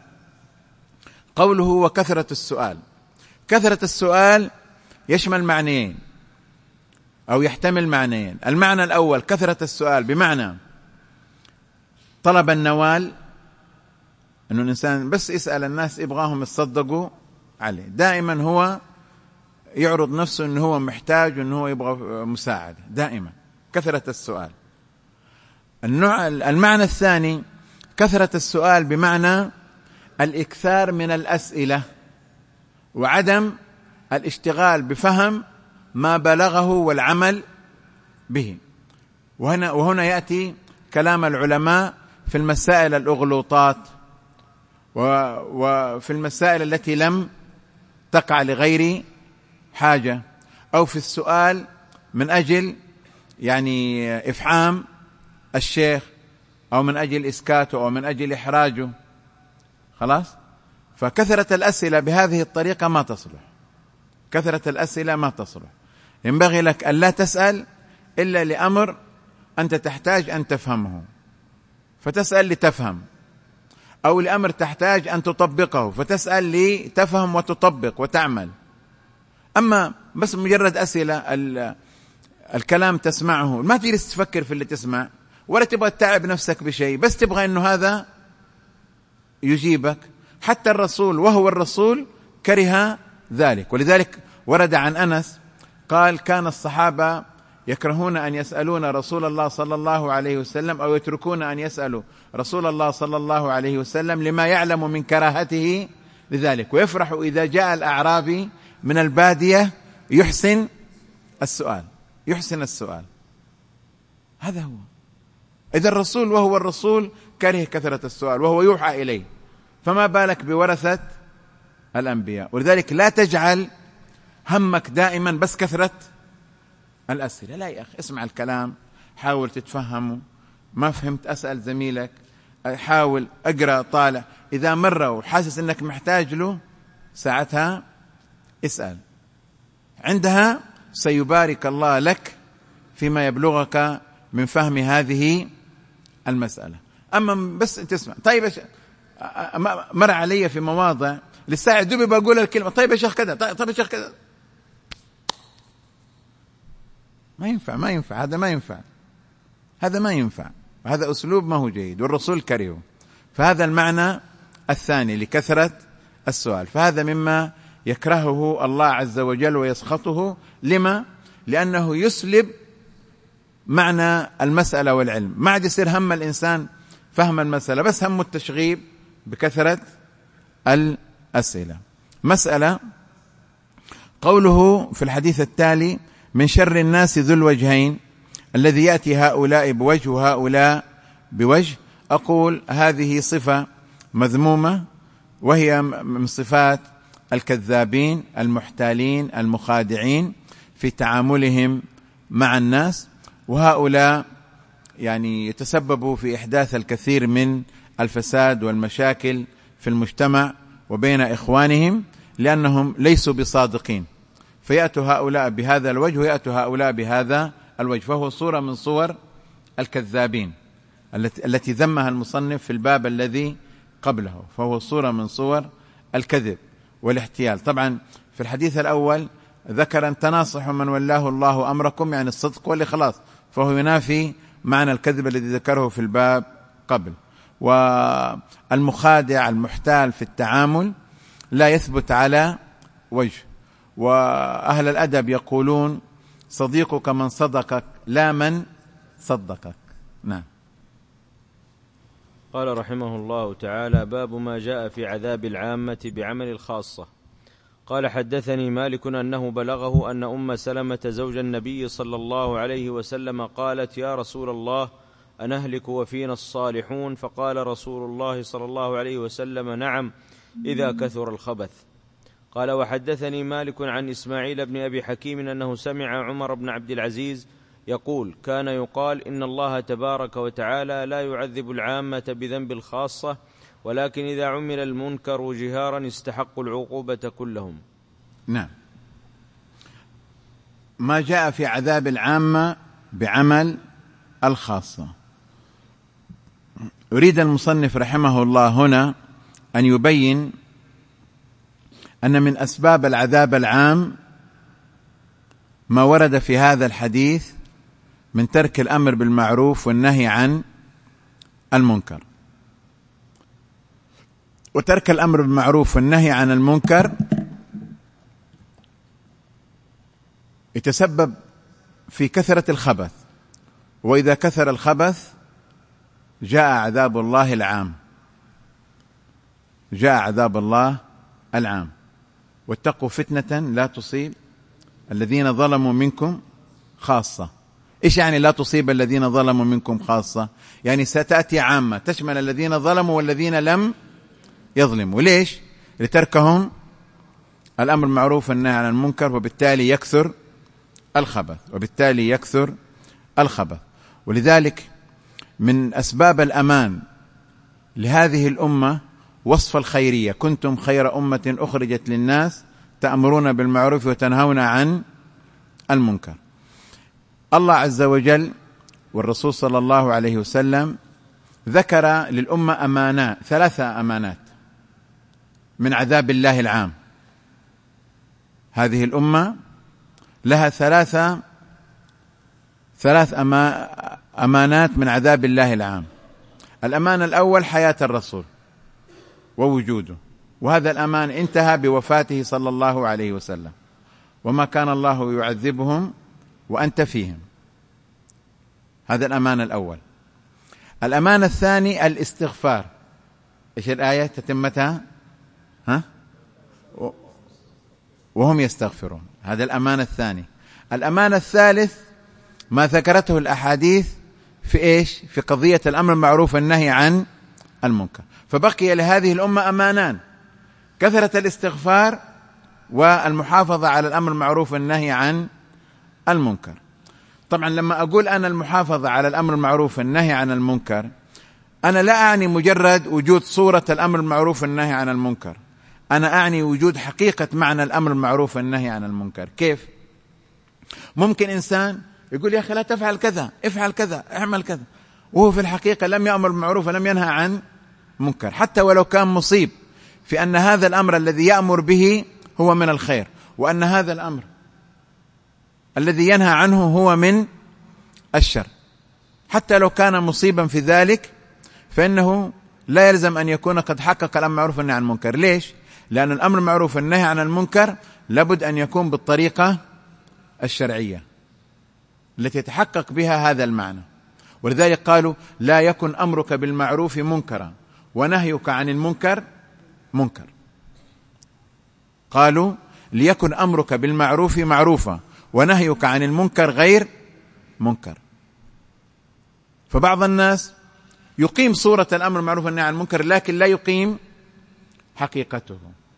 قوله وكثرة السؤال. كثرة السؤال يشمل معنيين أو يحتمل معنيين. المعنى الأول كثرة السؤال بمعنى طلب النوال، أنه الإنسان بس يسأل الناس يبغاهم يصدقوا عليه، دائما هو يعرض نفسه أنه هو محتاج وأنه هو يبغى مساعدة دائما، كثرة السؤال. المعنى الثاني كثرة السؤال بمعنى الإكثار من الأسئلة وعدم الاشتغال بفهم ما بلغه والعمل به. وهنا يأتي كلام العلماء في المسائل الأغلوطات وفي المسائل التي لم تقع لغير حاجة، أو في السؤال من أجل يعني إفحام الشيخ، أو من أجل إسكاته، أو من أجل إحراجه، خلاص. فكثرة الأسئلة بهذه الطريقة ما تصلح، كثرة الأسئلة ما تصلح. ينبغي لك أن لا تسأل إلا لأمر أنت تحتاج أن تفهمه، فتسأل لتفهم، أو لأمر تحتاج أن تطبقه، فتسأل لتفهم وتطبق وتعمل. أما بس مجرد أسئلة، الكلام تسمعه، ما تجلس تفكر في اللي تسمع، ولا تبغى تتعب نفسك بشيء، بس تبغى أنه هذا يجيبك. حتى الرسول وهو الرسول كره ذلك. ولذلك ورد عن أنس قال: كان الصحابة يكرهون أن يسألون رسول الله صلى الله عليه وسلم، أو يتركون أن يسألوا رسول الله صلى الله عليه وسلم لما يعلم من كراهته لذلك، ويفرح إذا جاء الأعرابي من البادية يحسن السؤال. هذا هو. إذا الرسول وهو الرسول كره كثرة السؤال وهو يوحى إليه، فما بالك بورثة الأنبياء. ولذلك لا تجعل همك دائما بس كثرة الأسئلة، لا يا أخي، اسمع الكلام، حاول تتفهمه، ما فهمت أسأل زميلك، حاول أقرأ، طالع، إذا مر وحاسس أنك محتاج له ساعتها اسأل، عندها سيبارك الله لك فيما يبلغك من فهم هذه المسألة. أما بس تسمع، طيب مر علي في مواضع للساعة دوبي بقول الكلمة، طيب يا شيخ كذا، طيب يا شيخ كذا، ما ينفع، هذا ما ينفع، وهذا أسلوب ما هو جيد، والرسول كرهه. فهذا المعنى الثاني لكثرة السؤال. فهذا مما يكرهه الله عز وجل ويسخطه. لما؟ لأنه يسلب معنى المسألة والعلم، ما عاد يصير هم الإنسان فهم المسألة، بس هم التشغيب بكثرة الأسئلة. مسألة قوله في الحديث التالي: من شر الناس ذو الوجهين الذي يأتي هؤلاء بوجه وهؤلاء بوجه. أقول هذه صفة مذمومة، وهي من صفات الكذابين المحتالين المخادعين في تعاملهم مع الناس، وهؤلاء يعني يتسببوا في إحداث الكثير من الفساد والمشاكل في المجتمع وبين إخوانهم، لأنهم ليسوا بصادقين، فيأتوا هؤلاء بهذا الوجه ويأتوا هؤلاء بهذا الوجه، فهو صورة من صور الكذابين التي ذمها المصنف في الباب الذي قبله، فهو صورة من صور الكذب والاحتيال. طبعا في الحديث الأول ذكر أن تناصحوا من ولاه الله أمركم، يعني الصدق والإخلاص، فهو ينافي معنى الكذب الذي ذكره في الباب قبل. والمخادع المحتال في التعامل لا يثبت على وجه. وأهل الأدب يقولون: صديقك من صدقك لا من صدقك. نعم. قال رحمه الله تعالى: باب ما جاء في عذاب العامة بعمل الخاصة. قال: حدثني مالك أنه بلغه أن أم سلمة زوج النبي صلى الله عليه وسلم قالت: يا رسول الله، أنهلك وفينا الصالحون؟ فقال رسول الله صلى الله عليه وسلم: نعم، إذا كثر الخبث. قال: وحدثني مالك عن إسماعيل بن أبي حكيم أنه سمع عمر بن عبد العزيز يقول: كان يقال إن الله تبارك وتعالى لا يعذب العامة بذنب الخاصة، ولكن إذا عمل المنكر جهارا استحقوا العقوبة كلهم. نعم. ما جاء في عذاب العامة بعمل الخاصة. يريد المصنف رحمه الله هنا أن يبين أن من أسباب العذاب العام ما ورد في هذا الحديث من ترك الأمر بالمعروف والنهي عن المنكر. وترك الأمر بالمعروف والنهي عن المنكر يتسبب في كثرة الخبث، وإذا كثر الخبث جاء عذاب الله العام، واتقوا فتنة لا تصيب الذين ظلموا منكم خاصة. إيش يعني لا تصيب الذين ظلموا منكم خاصة؟ يعني ستأتي عامة تشمل الذين ظلموا والذين لم يظلموا. ليش؟ لتركهم الأمر المعروف والنهي عن المنكر، وبالتالي يكثر الخبث. ولذلك من أسباب الأمان لهذه الأمة وصف الخيرية: كنتم خير أمة أخرجت للناس تأمرون بالمعروف وتنهون عن المنكر. الله عز وجل والرسول صلى الله عليه وسلم ذكر للأمة أمانات، 3 أمانات من عذاب الله العام. هذه الأمة لها ثلاث أمانات من عذاب الله العام. الأمان الأول حياة الرسول ووجوده، وهذا الأمان انتهى بوفاته صلى الله عليه وسلم، وما كان الله يعذبهم وأنت فيهم. هذا الأمان الأول. الأمان الثاني الاستغفار. إيش الآية تتمتها؟ وهم يستغفرون. هذا الأمان الثاني. الأمان الثالث ما ذكرته الأحاديث في إيش؟ في قضية الأمر المعروف والنهي عن المنكر. فبقي لهذه الأمة أمانان: كثرة الاستغفار والمحافظة على الأمر المعروف والنهي عن المنكر. طبعا لما أقول أنا المحافظة على الأمر المعروف والنهي عن المنكر، أنا لا أعني مجرد وجود صورة الأمر المعروف والنهي عن المنكر، أنا أعني وجود حقيقة معنى الأمر المعروف والنهي عن المنكر. كيف؟ ممكن إنسان يقول يا أخي لا تفعل كذا، افعل كذا، اعمل كذا، وهو في الحقيقة لم يأمر بالمعروف ولم ينهى عن منكر، حتى ولو كان مصيب في أن هذا الأمر الذي يأمر به هو من الخير، وأن هذا الأمر الذي ينهى عنه هو من الشر. حتى لو كان مصيبا في ذلك فإنه لا يلزم أن يكون قد حقق الأمر المعروف والنهي عن المنكر. ليش؟ لأن الأمر المعروف والنهي عن المنكر لابد أن يكون بالطريقة الشرعية التي يتحقق بها هذا المعنى. ولذلك قالوا لا يكن أمرك بالمعروف منكرا ونهيك عن المنكر منكر. قالوا ليكن أمرك بالمعروف معروفا ونهيك عن المنكر غير منكر. فبعض الناس يقيم صورة الأمر المعروف والنهي عن المنكر لكن لا يقيم حقيقته.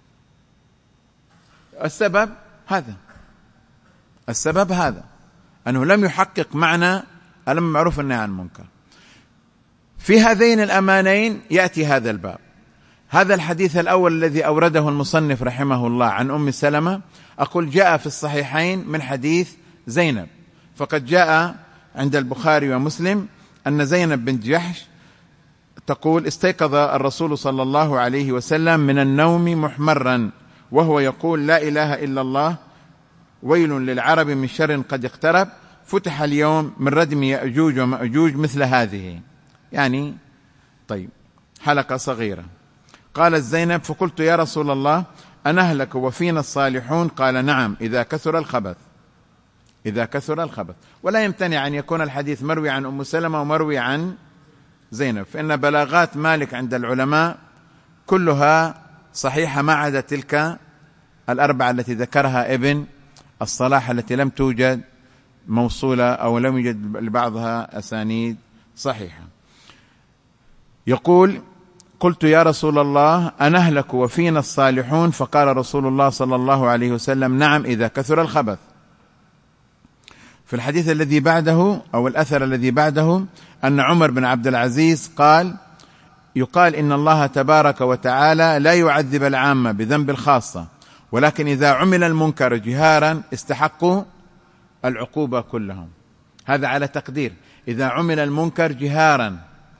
السبب هذا أنه لم يحقق معنى الأمر المعروف والنهي عن المنكر. في هذين الأمانين يأتي هذا الباب. هذا الحديث الأول الذي أورده المصنف رحمه الله عن أم سلمة، أقول جاء في الصحيحين من حديث زينب، فقد جاء عند البخاري ومسلم أن زينب بنت جحش تقول استيقظ الرسول صلى الله عليه وسلم من النوم محمرا وهو يقول لا إله إلا الله، ويل للعرب من شر قد اقترب، فتح اليوم من ردم يأجوج ومأجوج مثل هذه. يعني طيب حلقة صغيرة. قالت زينب فقلت يا رسول الله أنهلك وفينا الصالحون؟ قال نعم إذا كثر الخبث. إذا كثر الخبث. ولا يمتنع أن يكون الحديث مروي عن أم سلمة ومروي عن زينب، فإن بلاغات مالك عند العلماء كلها صحيحة ما عدا تلك الأربعة التي ذكرها ابن الصلاح التي لم توجد موصولة أو لم يوجد لبعضها أسانيد صحيحة. يقول قلت يا رسول الله أنهلك وفينا الصالحون؟ فقال رسول الله صلى الله عليه وسلم نعم إذا كثر الخبث. في الحديث الذي بعده أو الأثر الذي بعده أن عمر بن عبد العزيز قال يقال إن الله تبارك وتعالى لا يعذب العامة بذنب الخاصة، ولكن إذا عمل المنكر جهارا استحقوا العقوبة كلهم. هذا على تقدير إذا عمل المنكر جهارا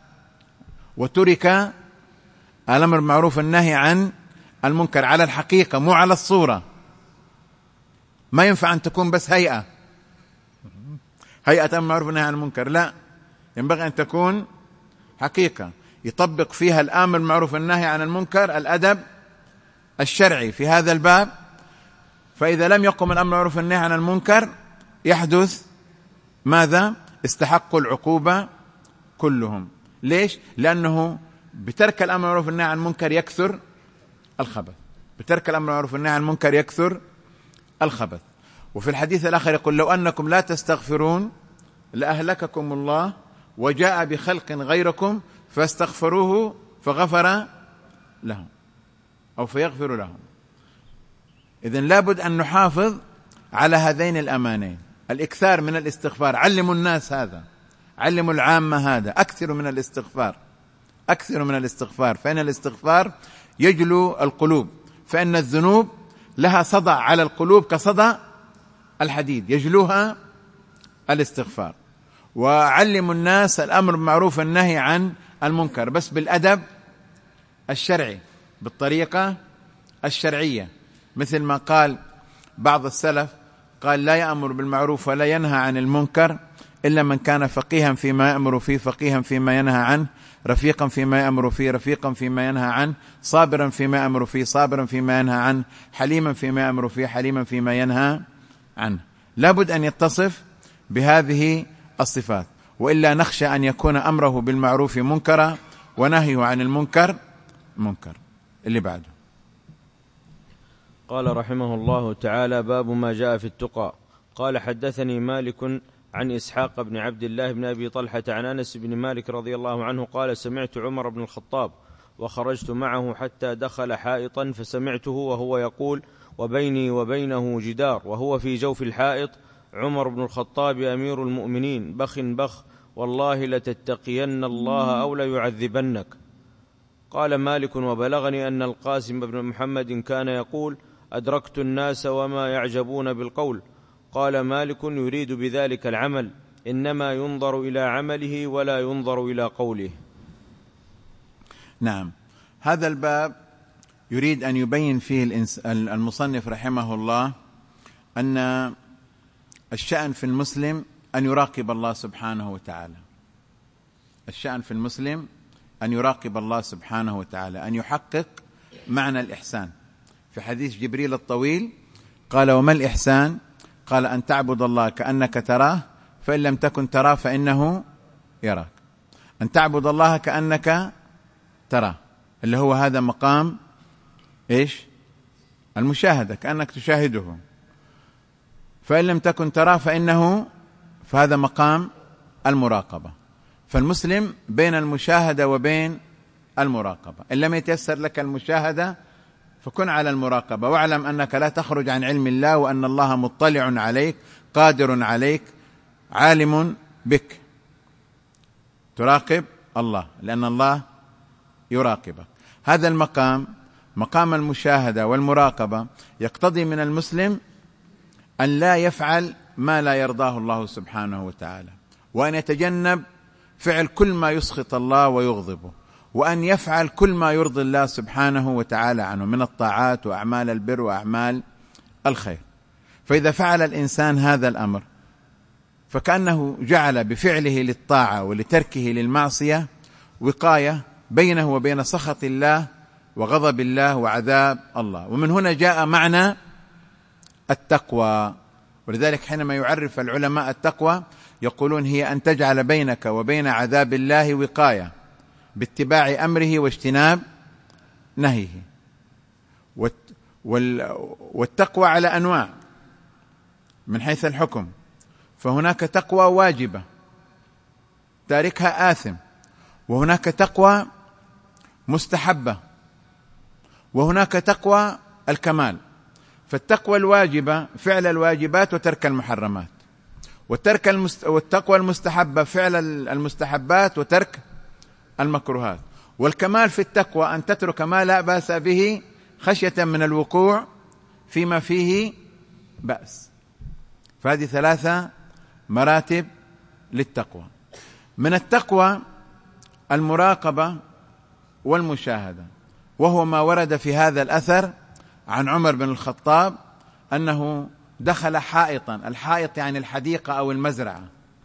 وترك الأمر بالمعروف والنهي عن المنكر على الحقيقة مو على الصورة. ما ينفع أن تكون بس هيئة أمر بالمعروف والنهي عن المنكر، لا، ينبغي أن تكون حقيقة يطبق فيها الأمر بالمعروف والنهي عن المنكر الأدب الشرعي في هذا الباب. فإذا لم يقم الأمر بالمعروف والنهي عن المنكر يحدث ماذا؟ استحقوا العقوبة كلهم. ليش؟ لأنه بترك الأمر بالمعروف والنهي عن المنكر يكثر الخبث، بترك الأمر بالمعروف والنهي عن المنكر يكثر الخبث. وفي الحديث الآخر يقول لو أنكم لا تستغفرون لأهلككم الله وجاء بخلق غيركم فاستغفروه فغفر لهم أو فيغفر لهم. إذن لابد أن نحافظ على هذين الأمانين، الإكثار من الاستغفار. علموا الناس هذا، علموا العامة هذا، أكثروا من الاستغفار، أكثروا من الاستغفار، فإن الاستغفار يجلو القلوب، فإن الذنوب لها صدى على القلوب كصدى الحديد يجلوها الاستغفار. وعلموا الناس الأمر بالمعروف والنهي عن المنكر، بس بالأدب الشرعي، بالطريقة الشرعية، مثل ما قال بعض السلف، قال: لا يأمر بالمعروف ولا ينهى عن المنكر إلا من كان فقيها فيما يأمر فيه، فقيها فيما ينهى عنه، رفيقا فيما يأمر فيه، رفيقا فيما ينهى عنه، صابرا فيما يأمر فيه، صابرا فيما ينهى عنه، حليما فيما يأمر فيه، حليما فيما ينهى عنه. لابد أن يتصف بهذه الصفات، وإلا نخشى أن يكون أمره بالمعروف منكرا ونهيه عن المنكر منكر. اللي بعده. قال رحمه الله تعالى: باب ما جاء في التقى. قال: حدثني مالك عن إسحاق بن عبد الله بن أبي طلحة عن أنس بن مالك رضي الله عنه قال: سمعت عمر بن الخطاب وخرجت معه حتى دخل حائطا فسمعته وهو يقول: وبيني وبينه جدار، وهو في جوف الحائط: عمر بن الخطاب أمير المؤمنين، بخ بخ، والله لتتقين الله أو ليعذبنك. قال مالك: وبلغني أن القاسم بن محمد كان يقول: أدركت الناس وما يعجبون بالقول. قال مالك: يريد بذلك العمل، إنما ينظر إلى عمله ولا ينظر إلى قوله. نعم، هذا الباب يريد أن يبين فيه المصنف رحمه الله أن الشأن في المسلم أن يراقب الله سبحانه وتعالى. الشأن في المسلم أن يراقب الله سبحانه وتعالى، أن يحقق معنى الإحسان. في حديث جبريل الطويل قال: وما الإحسان؟ قال: أن تعبد الله كأنك تراه، فإن لم تكن تراه فإنه يراك. أن تعبد الله كأنك تراه، اللي هو هذا مقام إيش؟ المشاهدة، كأنك تشاهده. فإن لم تكن تراه فهذا مقام المراقبة. فالمسلم بين المشاهدة وبين المراقبة. إن لم يتيسر لك المشاهدة فكن على المراقبة، واعلم أنك لا تخرج عن علم الله، وأن الله مطلع عليك، قادر عليك، عالم بك. تراقب الله لأن الله يراقبك. هذا المقام، مقام المشاهدة والمراقبة، يقتضي من المسلم أن لا يفعل ما لا يرضاه الله سبحانه وتعالى، وأن يتجنب فعل كل ما يسخط الله ويغضبه، وأن يفعل كل ما يرضي الله سبحانه وتعالى عنه من الطاعات وأعمال البر وأعمال الخير. فإذا فعل الإنسان هذا الأمر فكأنه جعل بفعله للطاعة ولتركه للمعصية وقاية بينه وبين سخط الله وغضب الله وعذاب الله. ومن هنا جاء معنى التقوى. ولذلك حينما يعرف العلماء التقوى يقولون: هي أن تجعل بينك وبين عذاب الله وقاية باتباع أمره واجتناب نهيه. والتقوى على أنواع من حيث الحكم، فهناك تقوى واجبة تاركها آثم، وهناك تقوى مستحبة، وهناك تقوى الكمال. فالتقوى الواجبة فعل الواجبات وترك المحرمات، والتقوى المستحبة فعل المستحبات وترك المكروهات. والكمال في التقوى أن تترك ما لا بأس به خشية من الوقوع فيما فيه بأس. فهذه 3 مراتب للتقوى. من التقوى المراقبة والمشاهدة، وهو ما ورد في هذا الأثر عن عمر بن الخطاب أنه دخل حائطا. الحائط يعني الحديقة أو المزرعة،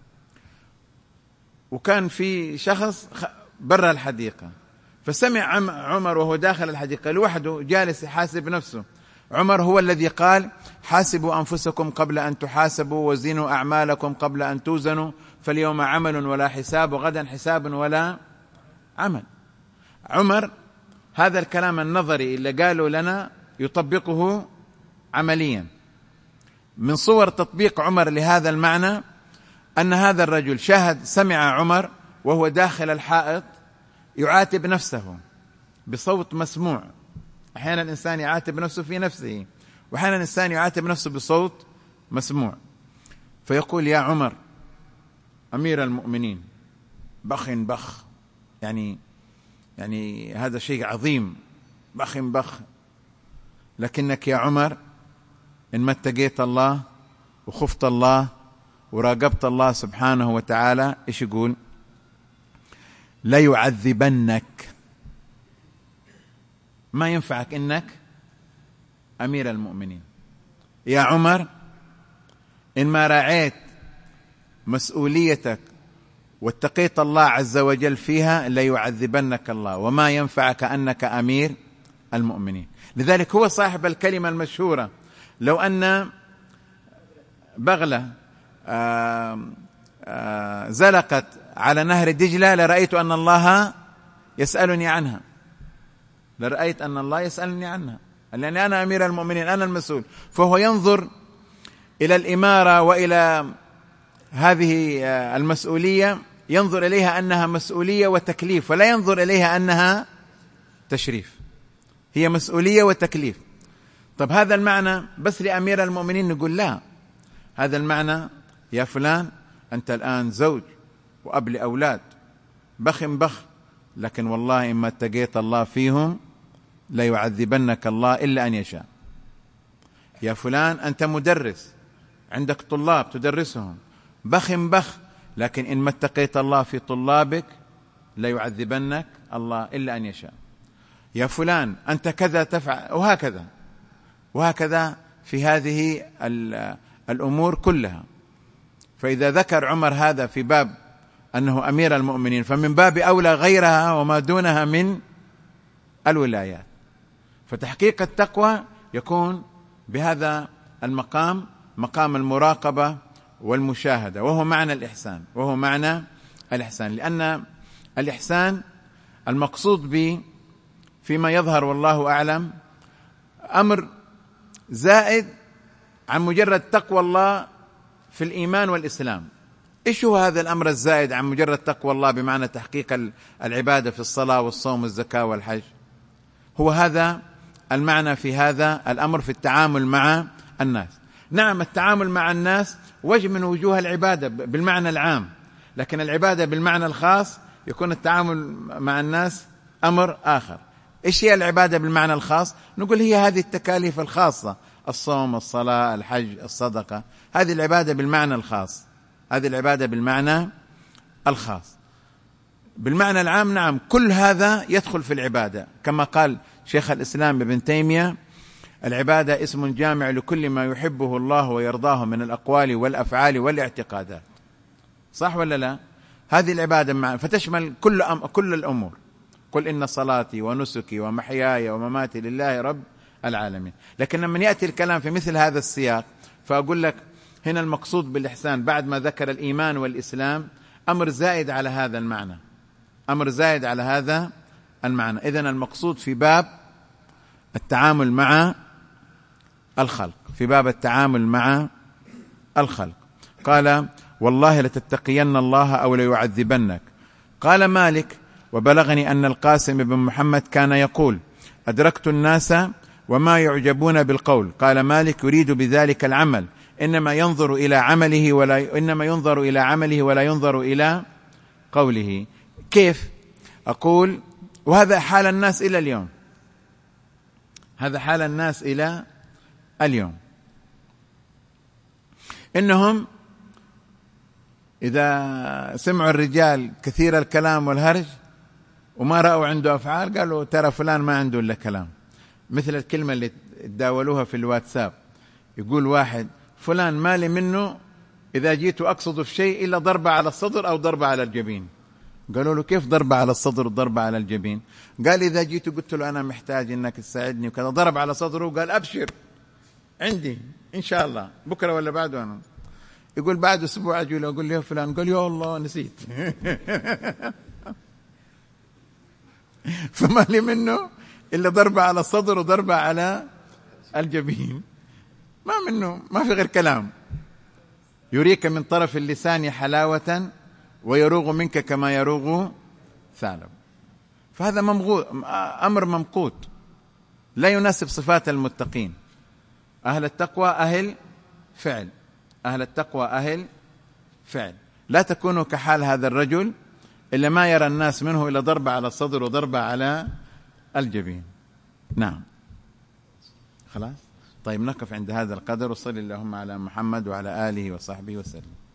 وكان في شخص برا الحديقة، فسمع عمر وهو داخل الحديقة لوحده جالس يحاسب نفسه. عمر هو الذي قال: حاسبوا أنفسكم قبل أن تحاسبوا، وزنوا أعمالكم قبل أن توزنوا، فاليوم عمل ولا حساب، وغدا حساب ولا عمل. عمر هذا الكلام النظري اللي قالوا لنا يطبقه عمليا. من صور تطبيق عمر لهذا المعنى أن هذا الرجل سمع عمر وهو داخل الحائط يعاتب نفسه بصوت مسموع. أحيانا الإنسان يعاتب نفسه في نفسه، وأحيانا الإنسان يعاتب نفسه بصوت مسموع، فيقول: يا عمر أمير المؤمنين، بخ بخ، يعني هذا شيء عظيم، بخ بخ، لكنك يا عمر إن ما اتقيت الله وخفت الله وراقبت الله سبحانه وتعالى، إيش يقول؟ ليعذبنك. ما ينفعك إنك أمير المؤمنين. يا عمر، إن ما راعيت مسؤوليتك واتقيت الله عز وجل فيها ليعذبنك الله، وما ينفعك أنك أمير المؤمنين. لذلك هو صاحب الكلمة المشهورة: لو أن بغلة زلقت على نهر دجلة لرأيت أن الله يسألني عنها، لرأيت أن الله يسألني عنها، لأني أنا أمير المؤمنين، أنا المسؤول. فهو ينظر إلى الإمارة وإلى هذه المسؤولية، ينظر إليها أنها مسؤولية وتكليف، ولا ينظر إليها أنها تشريف. هي مسؤولية وتكليف. طب هذا المعنى بس لأمير المؤمنين؟ نقول لا، هذا المعنى يا فلان أنت الآن زوج وأب لأولاد بخ بخ، لكن والله إما اتقيت الله فيهم ليعذبنك الله إلا أن يشاء. يا فلان أنت مدرس عندك طلاب تدرسهم بخ بخ، لكن إن ما اتقيت الله في طلابك ليعذبنك الله إلا أن يشاء. يا فلان أنت كذا تفعل، وهكذا وهكذا في هذه الأمور كلها. فإذا ذكر عمر هذا في باب أنه أمير المؤمنين، فمن باب أولى غيرها وما دونها من الولايات. فتحقيق التقوى يكون بهذا المقام، مقام المراقبة والمشاهدة، وهو معنى الإحسان، وهو معنى الإحسان. لأن الإحسان المقصود به فيما يظهر والله أعلم أمر زائد عن مجرد تقوى الله في الإيمان والإسلام. إيش هو هذا الأمر الزائد عن مجرد تقوى الله بمعنى تحقيق العبادة في الصلاة والصوم والزكاة والحج؟ هو هذا المعنى في هذا الأمر في التعامل مع الناس. نعم، التعامل مع الناس وجه من وجوه العبادة بالمعنى العام، لكن العبادة بالمعنى الخاص يكون التعامل مع الناس أمر آخر. إيش هي العبادة بالمعنى الخاص؟ نقول هي هذه التكاليف الخاصة: الصوم، الصلاة، الحج، الصدقة. هذه العبادة بالمعنى الخاص، هذه العبادة بالمعنى الخاص. بالمعنى العام نعم كل هذا يدخل في العبادة، كما قال شيخ الإسلام ابن تيمية: العبادة اسم جامع لكل ما يحبه الله ويرضاه من الأقوال والأفعال والاعتقادات. صح ولا لا؟ هذه العبادة فتشمل كل الأمور. قل إن صلاتي ونسكي ومحياي ومماتي لله رب العالمين. لكن لما يأتي الكلام في مثل هذا السياق، فأقول لك هنا المقصود بالإحسان بعد ما ذكر الإيمان والإسلام أمر زائد على هذا المعنى، أمر زائد على هذا المعنى. إذن المقصود في باب التعامل مع الخلق، في باب التعامل مع الخلق. قال: والله لتتقين الله أو ليعذبنك. قال مالك: وبلغني أن القاسم بن محمد كان يقول: أدركت الناس وما يعجبون بالقول. قال مالك: يريد بذلك العمل، إنما ينظر إلى عمله ولا ينظر إلى قوله. كيف؟ أقول وهذا حال الناس إلى اليوم، هذا حال الناس إلى اليوم، إنهم إذا سمعوا الرجال كثير الكلام والهرج وما رأوا عنده أفعال قالوا ترى فلان ما عنده إلا كلام. مثل الكلمة اللي تداولوها في الواتساب، يقول واحد: فلان مالي منه إذا جيت أقصد في شيء إلا ضربة على الصدر أو ضربة على الجبين. قالوا له: كيف ضربة على الصدر وضربة على الجبين؟ قال: إذا جيت قلت له أنا محتاج إنك تساعدني وكذا، ضرب على صدره وقال: أبشر عندي إن شاء الله بكرة ولا بعده. أنا يقول بعد أسبوع أجي له أقول له فلان، قال: يا الله نسيت. فما لي منه إلا ضربة على الصدر وضربة على الجبين، ما منه، ما في غير كلام. يريك من طرف اللسان حلاوة ويروغ منك كما يروغ ثعلب. فهذا أمر ممقوت لا يناسب صفات المتقين. أهل التقوى أهل فعل، أهل التقوى أهل فعل. لا تكونوا كحال هذا الرجل إلا ما يرى الناس منه إلا ضربة على الصدر وضربة على الجبين. نعم، خلاص. طيب نقف عند هذا القدر، وصلي اللهم على محمد وعلى آله وصحبه وسلم.